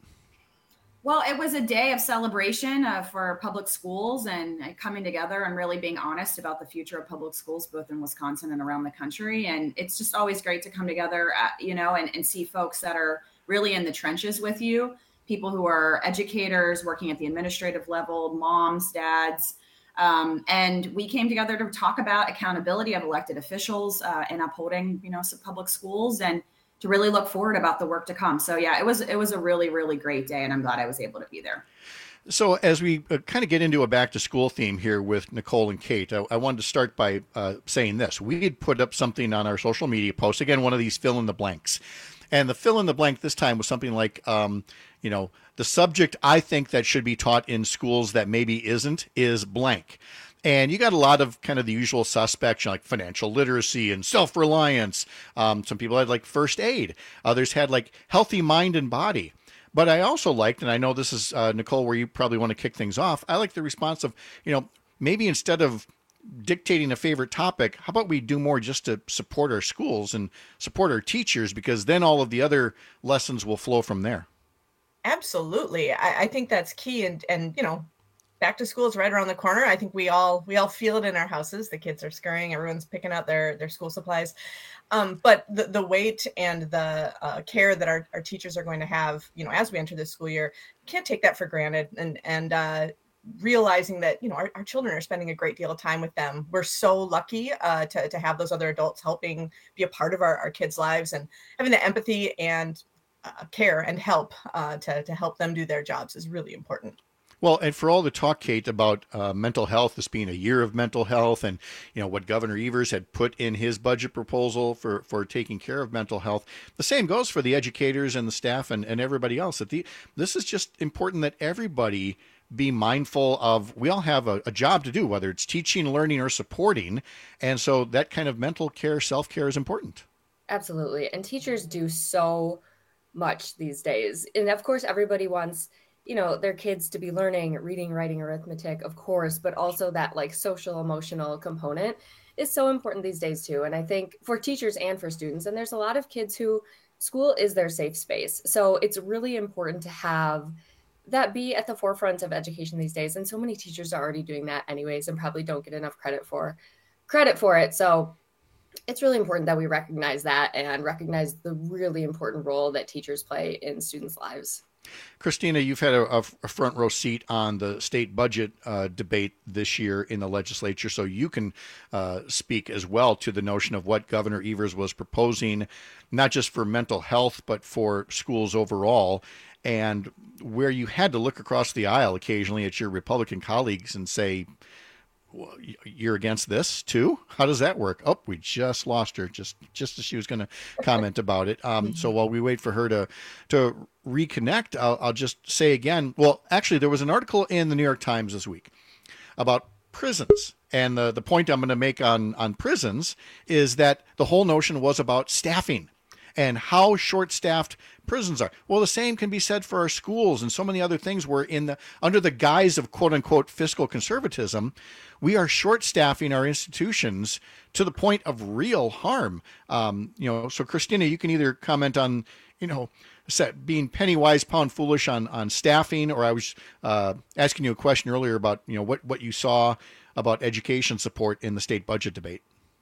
Well, it was a day of celebration uh, for public schools and uh, coming together and really being honest about the future of public schools, both in Wisconsin and around the country. And it's just always great to come together, uh, you know, and, and see folks that are really in the trenches with you, people who are educators working at the administrative level, moms, dads. Um, and we came together to talk about accountability of elected officials uh, and upholding, you know, some public schools and to really look forward about the work to come. So yeah, it was it was a really, really great day, and I'm glad I was able to be there. So as we uh, kind of get into a back to school theme here with Nicole and Kate, I, I wanted to start by uh, saying this. We had put up something on our social media post, again, one of these fill in the blanks. And the fill in the blank this time was something like, um, you know, the subject I think that should be taught in schools that maybe isn't is blank. And you got a lot of kind of the usual suspects, you know, like financial literacy and self-reliance. Um, some people had like first aid. Others had like healthy mind and body. But I also liked, and I know this is, uh, Nicole, where you probably want to kick things off, I like the response of, you know, maybe instead of dictating a favorite topic, how about we do more just to support our schools and support our teachers, because then all of the other lessons will flow from there. Absolutely. I, I think that's key. And, and, you know, back to school is right around the corner. I think we all we all feel it in our houses. The kids are scurrying. Everyone's picking out their their school supplies. Um, but the, the weight and the uh, care that our, our teachers are going to have, you know, as we enter this school year, can't take that for granted. And and uh, realizing that, you know, our, our children are spending a great deal of time with them. We're so lucky uh, to, to have those other adults helping be a part of our, our kids' lives and having the empathy and uh, care and help uh, to, to help them do their jobs is really important. Well, and for all the talk, Kate, about uh, mental health, this being a year of mental health, and you know what Governor Evers had put in his budget proposal for, for taking care of mental health, the same goes for the educators and the staff and, and everybody else. That the this is just important that everybody be mindful of. We all have a, a job to do, whether it's teaching, learning, or supporting, and so that kind of mental care, self-care is important. Absolutely, and teachers do so much these days, and of course, everybody wants, you know, their kids to be learning, reading, writing, arithmetic, of course, but also that like social, emotional component is so important these days too. And I think for teachers and for students, and there's a lot of kids who school is their safe space. So it's really important to have that be at the forefront of education these days. And so many teachers are already doing that anyways, and probably don't get enough credit for credit for it. So it's really important that we recognize that and recognize the really important role that teachers play in students' lives. Christina, you've had a, a front row seat on the state budget uh, debate this year in the legislature, so you can uh, speak as well to the notion of what Governor Evers was proposing, not just for mental health, but for schools overall, and where you had to look across the aisle occasionally at your Republican colleagues and say, well, you're against this too? How does that work? Oh, we just lost her just just as she was going to comment about it. Um, so while we wait for her to to reconnect, I'll, I'll just say again, well, actually, there was an article in the New York Times this week about prisons. And the, the point I'm going to make on, on prisons is that the whole notion was about staffing and how short-staffed prisons are. Well, the same can be said for our schools and so many other things where in the under the guise of quote-unquote fiscal conservatism, we are short-staffing our institutions to the point of real harm. Um, you know, so Christina, you can either comment on, you know, set, being penny wise, pound foolish on, on staffing, or I was uh, asking you a question earlier about, you know, what, what you saw about education support in the state budget debate.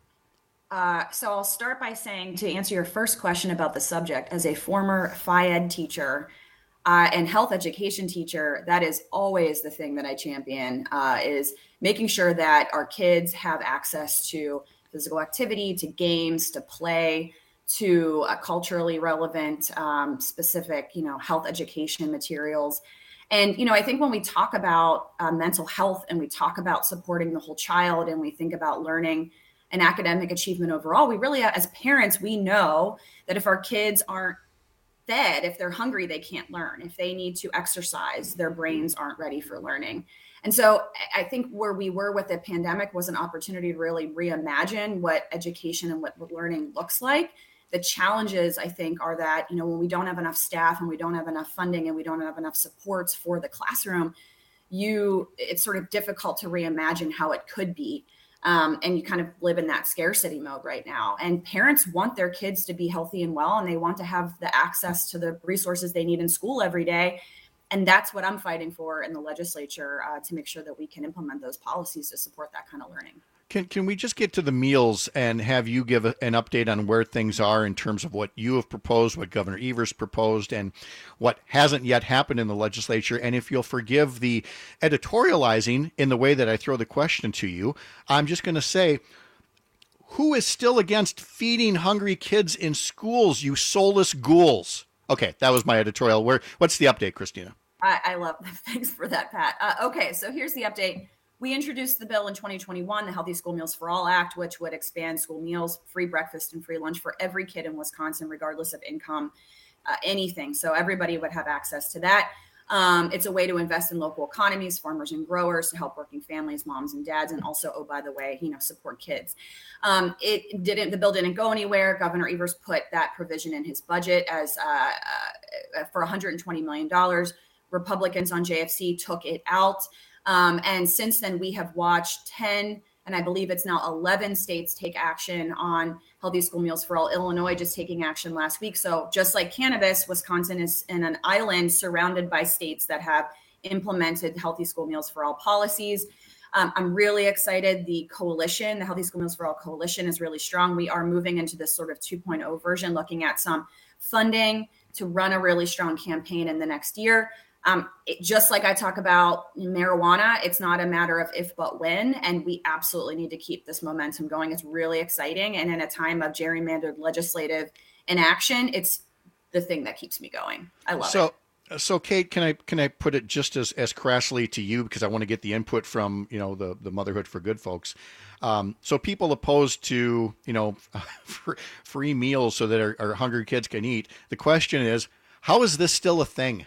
Uh, so I'll start by saying, to answer your first question about the subject, as a former Ph I E D teacher uh, and health education teacher, that is always the thing that I champion, uh, is making sure that our kids have access to physical activity, to games, to play, to uh, culturally relevant, um, specific, you know, health education materials. And, you know, I think when we talk about uh, mental health and we talk about supporting the whole child and we think about learning and academic achievement overall, we really, as parents, we know that if our kids aren't fed, if they're hungry, they can't learn. If they need to exercise, their brains aren't ready for learning. And so I think where we were with the pandemic was an opportunity to really reimagine what education and what learning looks like. The challenges, I think, are that, you know, when we don't have enough staff and we don't have enough funding and we don't have enough supports for the classroom, you it's sort of difficult to reimagine how it could be. Um, and you kind of live in that scarcity mode right now. And parents want their kids to be healthy and well, and they want to have the access to the resources they need in school every day. And that's what I'm fighting for in the legislature, uh, to make sure that we can implement those policies to support that kind of learning. Can can we just get to the meals and have you give a, an update on where things are in terms of what you have proposed, what Governor Evers proposed, and what hasn't yet happened in the legislature? And if you'll forgive the editorializing in the way that I throw the question to you, I'm just going to say, who is still against feeding hungry kids in schools, you soulless ghouls? Okay, that was my editorial. Where What's the update, Christina? I, I love thanks for that, Pat. Uh, okay, so here's the update. We introduced the bill in twenty twenty-one, the Healthy School Meals for All Act, which would expand school meals, free breakfast and free lunch for every kid in Wisconsin, regardless of income, uh, anything. So everybody would have access to that. Um, it's a way to invest in local economies, farmers and growers, to help working families, moms and dads, and also, oh, by the way, you know, support kids. Um, it didn't, the bill didn't go anywhere. Governor Evers put that provision in his budget as uh, uh, for one hundred twenty million dollars. Republicans on J F C took it out. Um, and since then, we have watched ten, and I believe it's now eleven states take action on healthy school meals for all. Illinois just taking action last week. So just like cannabis, Wisconsin is in an island surrounded by states that have implemented healthy school meals for all policies. Um, I'm really excited. The coalition, the Healthy School Meals for All coalition, is really strong. We are moving into this sort of two point oh version, looking at some funding to run a really strong campaign in the next year. Um, it, just like I talk about marijuana, it's not a matter of if, but when, and we absolutely need to keep this momentum going. It's really exciting. And in a time of gerrymandered legislative inaction, it's the thing that keeps me going. I love so, it. So Kate, can I, can I put it just as, as crassly to you, because I want to get the input from, you know, the, the Motherhood for Good folks. Um, so people opposed to, you know, free meals so that our, our hungry kids can eat. The question is, how is this still a thing?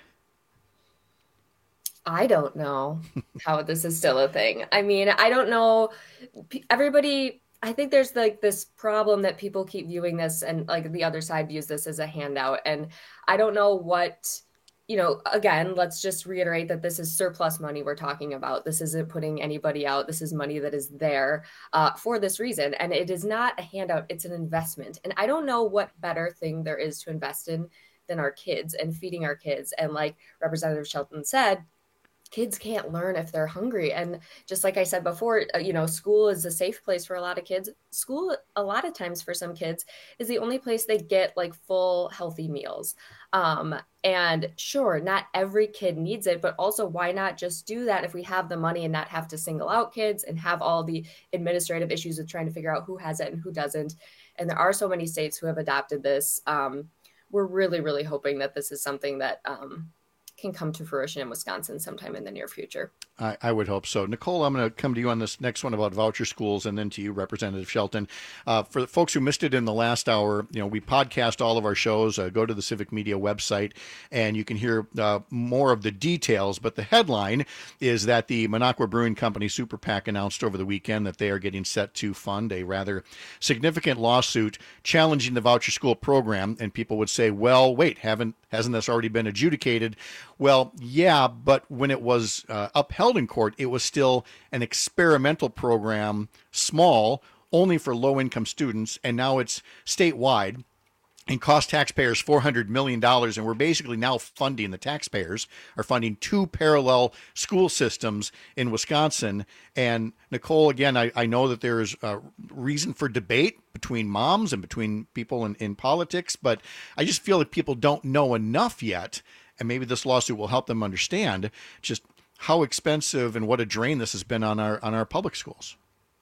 I don't know how this is still a thing. I mean, I don't know. Everybody, I think there's like this problem that people keep viewing this, and like the other side views this as a handout. And I don't know what, you know, again, let's just reiterate that this is surplus money we're talking about. This isn't putting anybody out. This is money that is there uh, for this reason. And it is not a handout. It's an investment. And I don't know what better thing there is to invest in than our kids and feeding our kids. And like Representative Shelton said, kids can't learn if they're hungry. And just like I said before, you know, school is a safe place for a lot of kids. School, a lot of times for some kids, is the only place they get like full healthy meals. Um, and sure, not every kid needs it, but also why not just do that if we have the money and not have to single out kids and have all the administrative issues of trying to figure out who has it and who doesn't. And there are so many states who have adopted this. Um, we're really, really hoping that this is something that, um, can come to fruition in Wisconsin sometime in the near future. I, I would hope so. Nicole, I'm going to come to you on this next one about voucher schools, and then to you, Representative Shelton. Uh, for the folks who missed it in the last hour, you know, we podcast all of our shows. Uh, go to the Civic Media website, and you can hear uh, more of the details. But the headline is that the Minocqua Brewing Company Super PAC announced over the weekend that they are getting set to fund a rather significant lawsuit challenging the voucher school program. And people would say, well, wait, haven't hasn't this already been adjudicated? Well, yeah, but when it was uh, upheld in court, it was still an experimental program, small, only for low-income students, and now it's statewide and cost taxpayers four hundred million dollars, and we're basically now funding, the taxpayers are funding two parallel school systems in Wisconsin. And Nicole, again, I, I know that there's a reason for debate between moms and between people in, in politics, but I just feel that people don't know enough yet, and maybe this lawsuit will help them understand just how expensive and what a drain this has been on our on our public schools.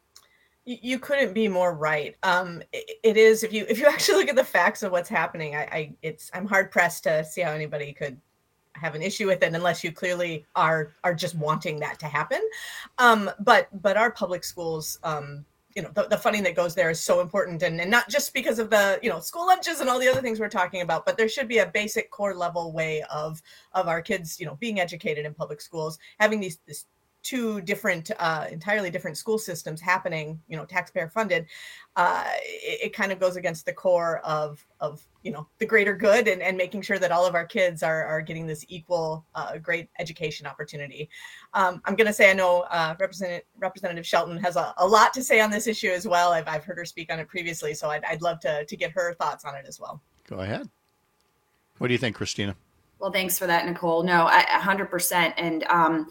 You couldn't be more right. Um, it, it is, if you if you actually look at the facts of what's happening, I, I it's I'm hard pressed to see how anybody could have an issue with it unless you clearly are are just wanting that to happen. Um, but but our public schools, um, you know, the, the funding that goes there is so important, and, and not just because of the, you know, school lunches and all the other things we're talking about, but there should be a basic core level way of of our kids, you know, being educated in public schools, having these this two different, uh, entirely different school systems happening, you know, taxpayer funded, uh, it, it kind of goes against the core of, of, you know, the greater good and, and making sure that all of our kids are, are getting this equal, uh, great education opportunity. Um, I'm going to say, I know uh, Representative, Representative Shelton has a, a lot to say on this issue as well. I've, I've heard her speak on it previously, so I'd, I'd love to, to get her thoughts on it as well. Go ahead. What do you think, Christina? Well, thanks for that, Nicole. No, I, one hundred percent. And um,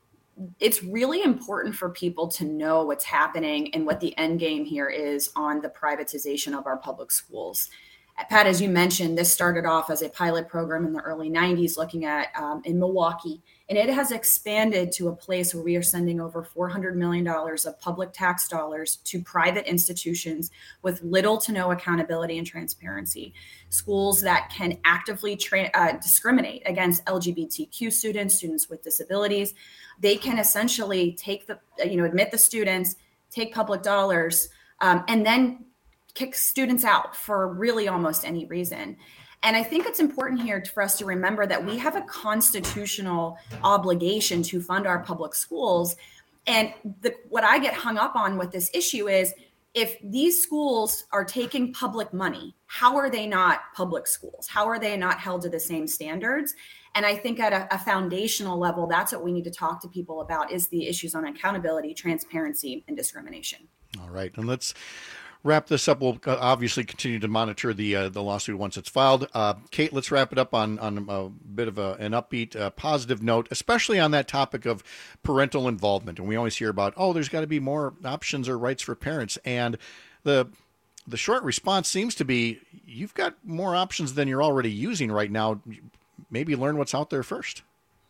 it's really important for people to know what's happening and what the end game here is on the privatization of our public schools. Pat, as you mentioned, this started off as a pilot program in the early nineties, looking at um, in Milwaukee, and it has expanded to a place where we are sending over four hundred million dollars of public tax dollars to private institutions with little to no accountability and transparency. Schools that can actively tra- uh, discriminate against L G B T Q students, students with disabilities. They can essentially take the, you know, admit the students, take public dollars, um, and then kick students out for really almost any reason. And I think it's important here for us to remember that we have a constitutional obligation to fund our public schools. And the, what I get hung up on with this issue is, if these schools are taking public money, how are they not public schools? How are they not held to the same standards? And I think at a, a foundational level, that's what we need to talk to people about, is the issues on accountability, transparency, and discrimination. All right. And let's wrap this up. We'll obviously continue to monitor the uh, the lawsuit once it's filed. Uh, Kate, let's wrap it up on, on a bit of a, an upbeat, uh, positive note, especially on that topic of parental involvement. And we always hear about, oh, there's got to be more options or rights for parents. And the the short response seems to be, you've got more options than you're already using right now. Maybe learn what's out there first.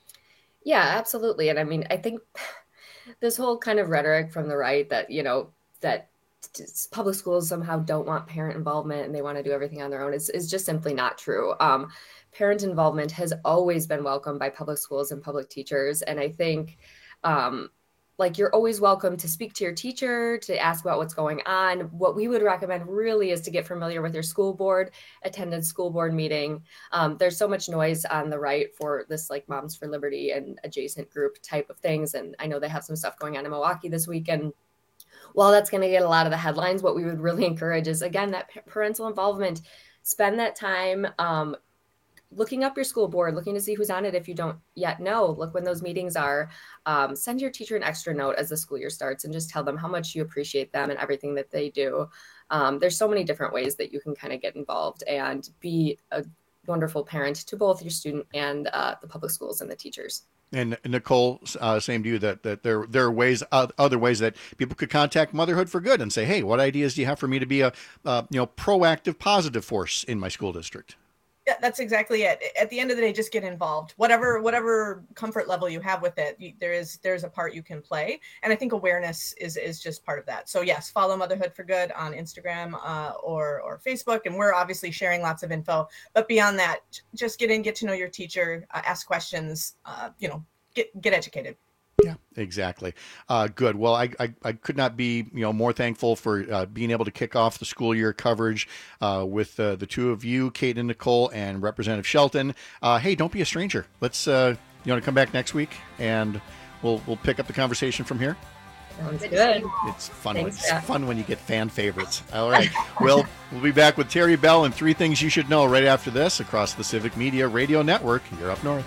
Yeah, absolutely. And I mean, I think this whole kind of rhetoric from the right that, you know, that public schools somehow don't want parent involvement and they want to do everything on their own is, is just simply not true. Um, parent involvement has always been welcomed by public schools and public teachers. And I think um, like you're always welcome to speak to your teacher, to ask about what's going on. What we would recommend really is to get familiar with your school board, attend a school board meeting. Um, there's so much noise on the right for this like Moms for Liberty and adjacent group type of things. And I know they have some stuff going on in Milwaukee this weekend. While that's going to get a lot of the headlines, what we would really encourage is, again, that parental involvement. Spend that time um, looking up your school board, looking to see who's on it if you don't yet know. Look when those meetings are. Um, send your teacher an extra note as the school year starts and just tell them how much you appreciate them and everything that they do. Um, there's so many different ways that you can kind of get involved and be a wonderful parent to both your student and uh, the public schools and the teachers. And Nicole, uh, same to you, that, that there there are ways, uh, other ways that people could contact Motherhood for Good and say, hey, what ideas do you have for me to be a uh, you know proactive, positive force in my school district? Yeah, that's exactly it. At the end of the day, just get involved. Whatever whatever comfort level you have with it, you, there is there's a part you can play, and I think awareness is is just part of that. So yes, follow Motherhood for Good on Instagram uh, or or Facebook, and we're obviously sharing lots of info. But beyond that, just get in, get to know your teacher, uh, ask questions. Uh, you know, get get educated. Yeah, exactly. Uh, good. Well, I, I, I could not be you know more thankful for uh, being able to kick off the school year coverage uh, with uh, the two of you, Kate and Nicole, and Representative Shelton. Uh, hey, don't be a stranger. Let's uh, you want to come back next week and we'll we'll pick up the conversation from here. Sounds good. It's fun. Thanks, it's Jeff. fun when you get fan favorites. All right. Well, we'll be back with Terry Bell and three things you should know right after this across the Civic Media Radio Network. You're up north.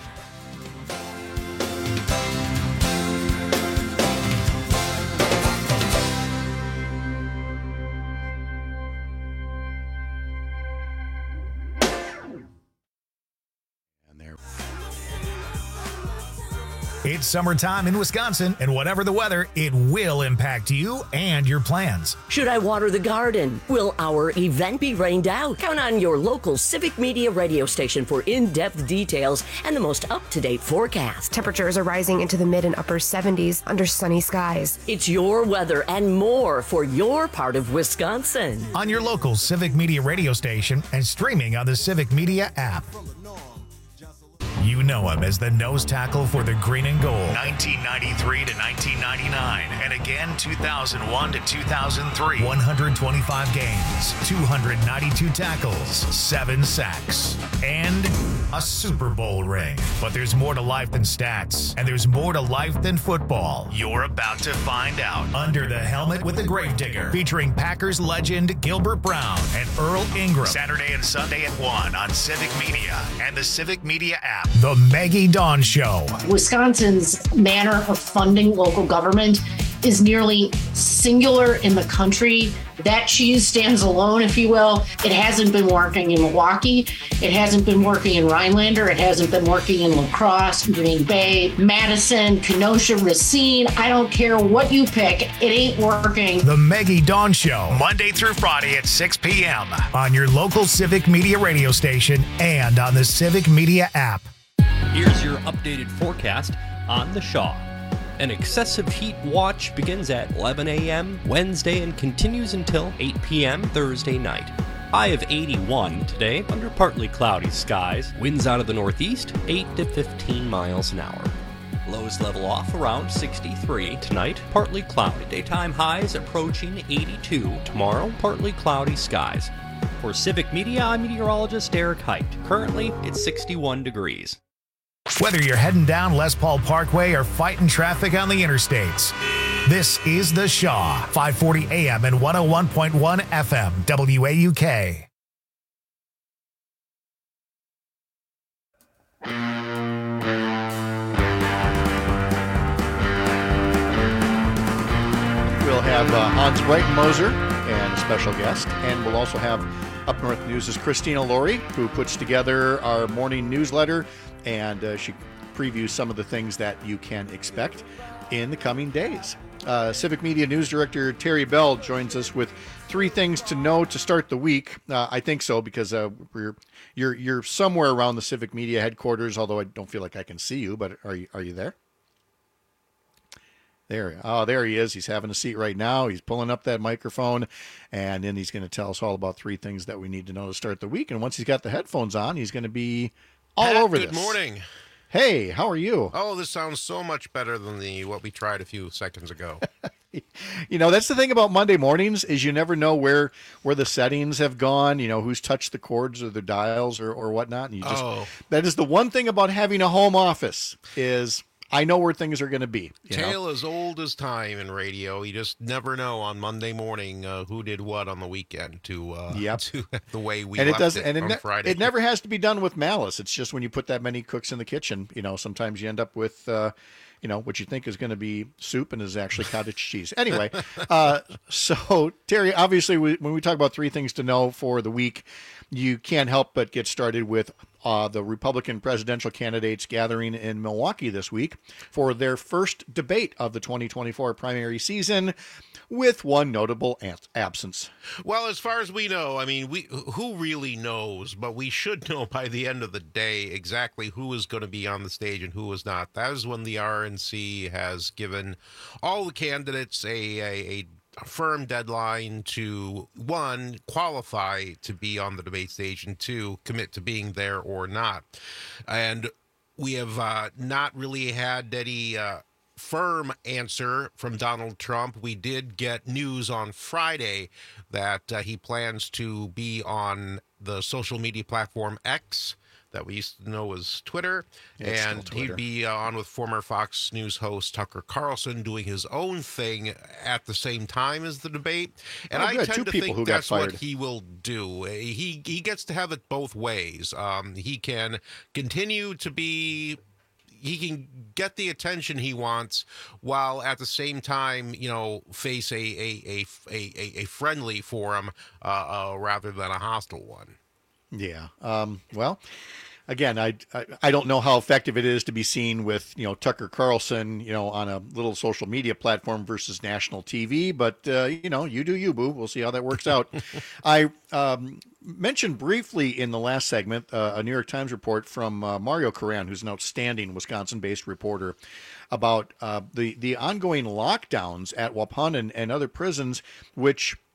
It's summertime in Wisconsin, and whatever the weather, it will impact you and your plans. Should I water the garden? Will our event be rained out? Count on your local Civic Media radio station for in-depth details and the most up-to-date forecast. Temperatures are rising into the mid and upper seventies under sunny skies. It's your weather and more for your part of Wisconsin. On your local Civic Media radio station and streaming on the Civic Media app. You know him as the nose tackle for the Green and Gold, nineteen ninety-three to nineteen ninety-nine, and again two thousand one to two thousand three. one hundred twenty-five games, two hundred ninety-two tackles, seven sacks, and a Super Bowl ring. But there's more to life than stats, and there's more to life than football. You're about to find out. Under the Helmet with the Gravedigger, featuring Packers legend Gilbert Brown and Earl Ingram. Saturday and Sunday at one on Civic Media and the Civic Media app. The Maggie Dawn Show. Wisconsin's manner of funding local government is nearly singular in the country. That cheese stands alone, if you will. It hasn't been working in Milwaukee. It hasn't been working in Rhinelander. It hasn't been working in La Crosse, Green Bay, Madison, Kenosha, Racine. I don't care what you pick. It ain't working. The Maggie Dawn Show, Monday through Friday at six p.m. on your local Civic Media radio station and on the Civic Media app. Here's your updated forecast on the Shaw. An excessive heat watch begins at eleven a.m. Wednesday and continues until eight p.m. Thursday night. High of eighty-one today under partly cloudy skies. Winds out of the northeast, eight to fifteen miles an hour. Lows level off around sixty-three tonight, partly cloudy. Daytime highs approaching eighty-two. Tomorrow, partly cloudy skies. For Civic Media, I'm meteorologist Eric Height. Currently, it's sixty-one degrees. Whether you're heading down Les Paul Parkway or fighting traffic on the interstates, this is The Shaw, five forty a.m. and one oh one point one F M, W A U K. We'll have uh, Hans Breitenmoser and a special guest, and we'll also have Up North News' Christina Laurie, who puts together our morning newsletter, and uh, she previews some of the things that you can expect in the coming days. Uh, Civic Media News Director Terry Bell joins us with three things to know to start the week. Uh, I think so, because uh, we're you're you're somewhere around the Civic Media headquarters, although I don't feel like I can see you. But are you are you there? There, oh, there he is. He's having a seat right now. He's pulling up that microphone, and then he's going to tell us all about three things that we need to know to start the week. And once he's got the headphones on, he's going to be all Pat, over good this. Good morning. Hey, how are you? Oh, this sounds so much better than the what we tried a few seconds ago. You know, that's the thing about Monday mornings is you never know where where the settings have gone, you know, who's touched the cords or the dials or, or whatnot. And you just oh. That is the one thing about having a home office is I know where things are going to be. Tale know? as old as time in radio. You just never know on Monday morning uh, who did what on the weekend to uh, yep. to the way we and left it does, it and it on ne- Friday. It never has to be done with malice. It's just when you put that many cooks in the kitchen, you know, sometimes you end up with, uh, you know, what you think is going to be soup and is actually cottage cheese. Anyway, uh, so Terry, obviously, we, when we talk about three things to know for the week, you can't help but get started with uh, the Republican presidential candidates gathering in Milwaukee this week for their first debate of the twenty twenty-four primary season, with one notable absence. Well, as far as we know, I mean, we who really knows, but we should know by the end of the day exactly who is going to be on the stage and who is not. That is when the R N C has given all the candidates a, a, a firm deadline to, one, qualify to be on the debate stage, and two, commit to being there or not. And we have uh, not really had any uh, firm answer from Donald Trump. We did get news on Friday that uh, he plans to be on the social media platform X, that we used to know as Twitter, yeah, and Twitter. He'd be uh, on with former Fox News host Tucker Carlson doing his own thing at the same time as the debate. And oh, I good. tend Two to people think who that's got what fired. he will do. He he gets to have it both ways. Um, he can continue to be. He can get the attention he wants, while at the same time, you know, face a a a a, a friendly forum uh, uh, rather than a hostile one. Yeah. Um, well, again, I, I I don't know how effective it is to be seen with, you know, Tucker Carlson, you know, on a little social media platform versus national T V. But, uh, you know, you do you, boo. We'll see how that works out. I um, mentioned briefly in the last segment uh, a New York Times report from uh, Mario Coran, who's an outstanding Wisconsin-based reporter, about uh, the, the ongoing lockdowns at Waupun and, and other prisons, which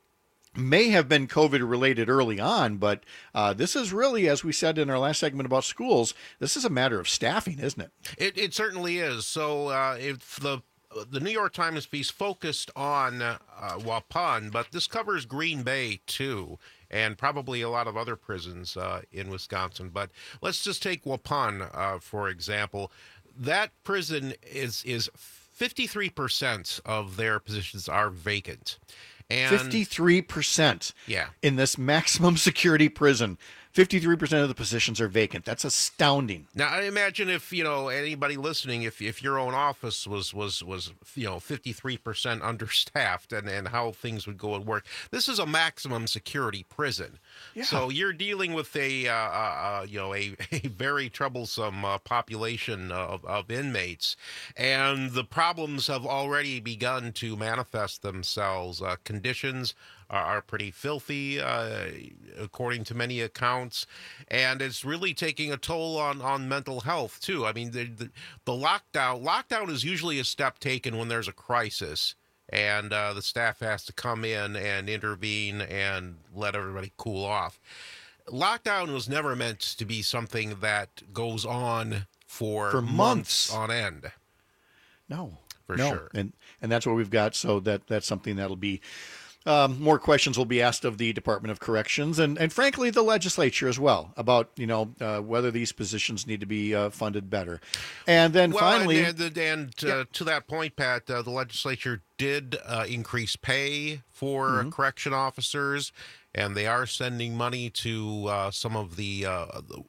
may have been COVID related early on, but uh, this is really, as we said in our last segment about schools, this is a matter of staffing, isn't it? It, it certainly is. So uh, if the the New York Times piece focused on uh, Waupun, but this covers Green Bay too, and probably a lot of other prisons uh, in Wisconsin. But let's just take Waupun uh, for example. That prison is is fifty-three percent of their positions are vacant. And fifty-three percent yeah. in this maximum security prison. fifty-three percent of the positions are vacant. That's astounding. Now, I imagine if, you know, anybody listening, if if your own office was, was, was you know, fifty-three percent understaffed and, and how things would go at work. This is a maximum security prison. Yeah. So you're dealing with a, uh, uh, you know, a, a very troublesome uh, population of, of inmates. And the problems have already begun to manifest themselves. Uh, conditions are, are pretty filthy, uh, according to many accounts. And it's really taking a toll on, on mental health, too. I mean, the, the, the lockdown, lockdown is usually a step taken when there's a crisis. And uh, the staff has to come in and intervene and let everybody cool off. Lockdown was never meant to be something that goes on for, For months. months on end. No, For no. sure. And and that's what we've got. So that that's something that'll be um, more questions will be asked of the Department of Corrections and, and frankly, the legislature as well about, you know, uh, whether these positions need to be uh, funded better. And then well, finally. And, and, and uh, yeah. to that point, Pat, uh, the legislature did uh, increase pay for Mm-hmm. correction officers, and they are sending money to uh, some of the, uh, the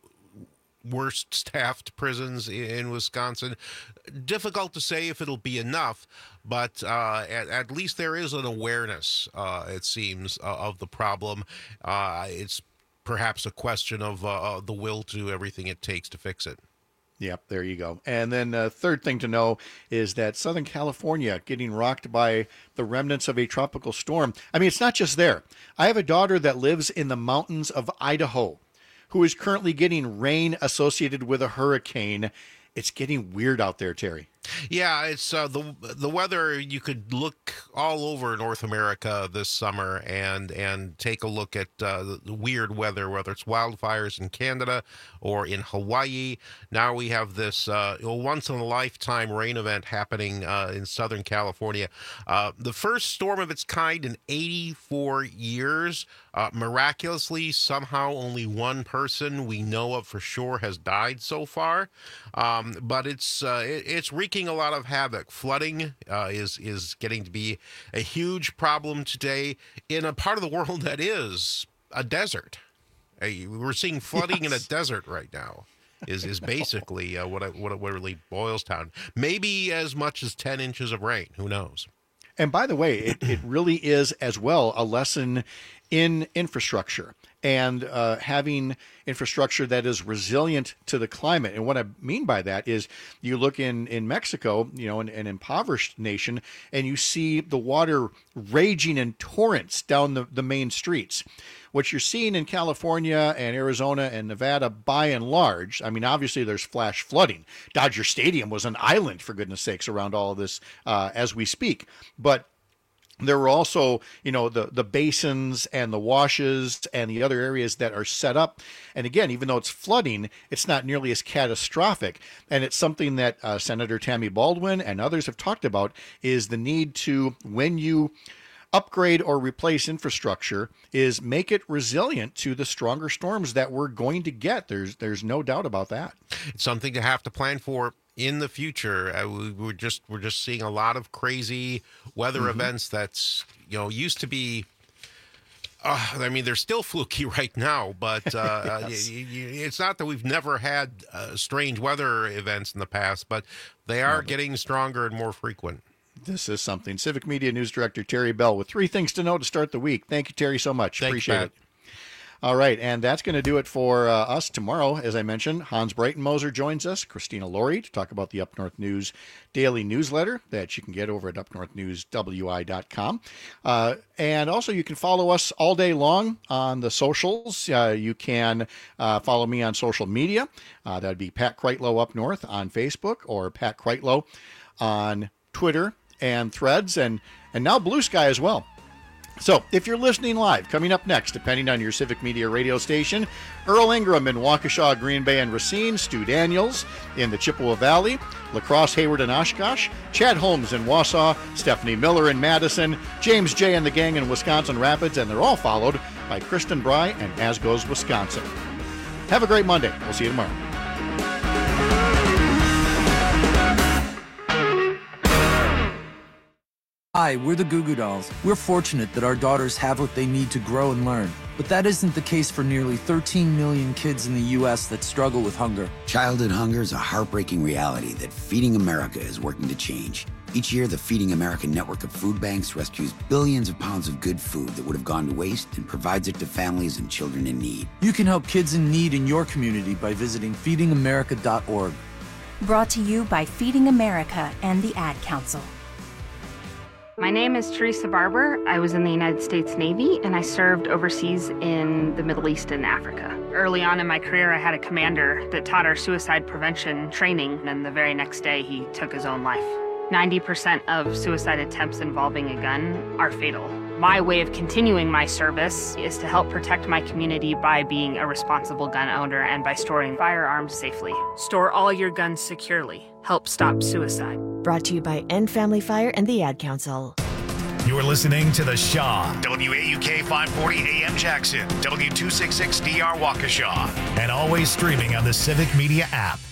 worst staffed prisons in Wisconsin. Difficult to say if it'll be enough, but uh, at, at least there is an awareness, uh, it seems, uh, of the problem. Uh, it's perhaps a question of uh, the will to do everything it takes to fix it. Yep, there you go. And then the uh, third thing to know is that Southern California getting rocked by the remnants of a tropical storm. I mean, it's not just there. I have a daughter that lives in the mountains of Idaho who is currently getting rain associated with a hurricane. It's getting weird out there, Terry. Yeah, it's uh, the the weather. You could look all over North America this summer and and take a look at uh, the, the weird weather, whether it's wildfires in Canada or in Hawaii. Now we have this uh, once in a lifetime rain event happening uh, in Southern California. Uh, the first storm of its kind in eighty-four years. Uh, miraculously, somehow only one person we know of for sure has died so far. Um, but it's uh, it, it's wreaking a lot of havoc. Flooding uh, is is getting to be a huge problem today in a part of the world that is a desert. Uh, we're seeing flooding yes. in a desert right now. Is is basically uh, what, I, what it really boils down. Maybe as much as ten inches of rain. Who knows? And by the way, it, it really is as well a lesson in infrastructure and uh, having infrastructure that is resilient to the climate. And what I mean by that is you look in, in Mexico, you know, an, an impoverished nation, and you see the water raging in torrents down the, the main streets. What you're seeing in California and Arizona and Nevada, by and large, I mean, obviously there's flash flooding. Dodger Stadium was an island, for goodness sakes, around all of this uh, as we speak. But there were also, you know, the, the basins and the washes and the other areas that are set up. And again, even though it's flooding, it's not nearly as catastrophic. And it's something that uh, Senator Tammy Baldwin and others have talked about is the need to, when you upgrade or replace infrastructure, is make it resilient to the stronger storms that we're going to get. There's there's no doubt about that. It's something to have to plan for in the future. Uh, we, we're just we're just seeing a lot of crazy weather mm-hmm. events that's, you know, used to be. Uh, I mean, they're still fluky right now, but uh, yes. uh, y- y- it's not that we've never had uh, strange weather events in the past, but they are no, but- getting stronger and more frequent. This is something. Civic Media News Director Terry Bell with three things to know to start the week. Thank you, Terry, so much. Thanks, Appreciate Pat. it. All right, and that's going to do it for uh, us tomorrow. As I mentioned, Hans Breitenmoser joins us, Christina Laurie, to talk about the Up North News daily newsletter that you can get over at up north news w i dot com. Uh, and also, you can follow us all day long on the socials. Uh, you can uh, follow me on social media. Uh, that would be Pat Kreitlow Up North on Facebook or Pat Kreitlow on Twitter and Threads, and and now Blue Sky as well. So, if you're listening live, coming up next, depending on your Civic Media radio station, Earl Ingram in Waukesha, Green Bay, and Racine, Stu Daniels in the Chippewa Valley, La Crosse, Hayward, and Oshkosh, Chad Holmes in Wausau, Stephanie Miller in Madison, James J. and the gang in Wisconsin Rapids, and they're all followed by Kristen Bry and As Goes Wisconsin. Have a great Monday. We'll see you tomorrow. Hi, we're the Goo Goo Dolls. We're fortunate that our daughters have what they need to grow and learn. But that isn't the case for nearly thirteen million kids in the U S that struggle with hunger. Childhood hunger is a heartbreaking reality that Feeding America is working to change. Each year, the Feeding America network of food banks rescues billions of pounds of good food that would have gone to waste and provides it to families and children in need. You can help kids in need in your community by visiting feeding america dot org. Brought to you by Feeding America and the Ad Council. My name is Teresa Barber. I was in the United States Navy and I served overseas in the Middle East and Africa. Early on in my career, I had a commander that taught our suicide prevention training, and the very next day he took his own life. ninety percent of suicide attempts involving a gun are fatal. My way of continuing my service is to help protect my community by being a responsible gun owner and by storing firearms safely. Store all your guns securely. Help stop suicide. Brought to you by End Family Fire and the Ad Council. You're listening to The Shaw, W A U K five forty A M Jackson, W two sixty-six D R Waukesha, and always streaming on the Civic Media app.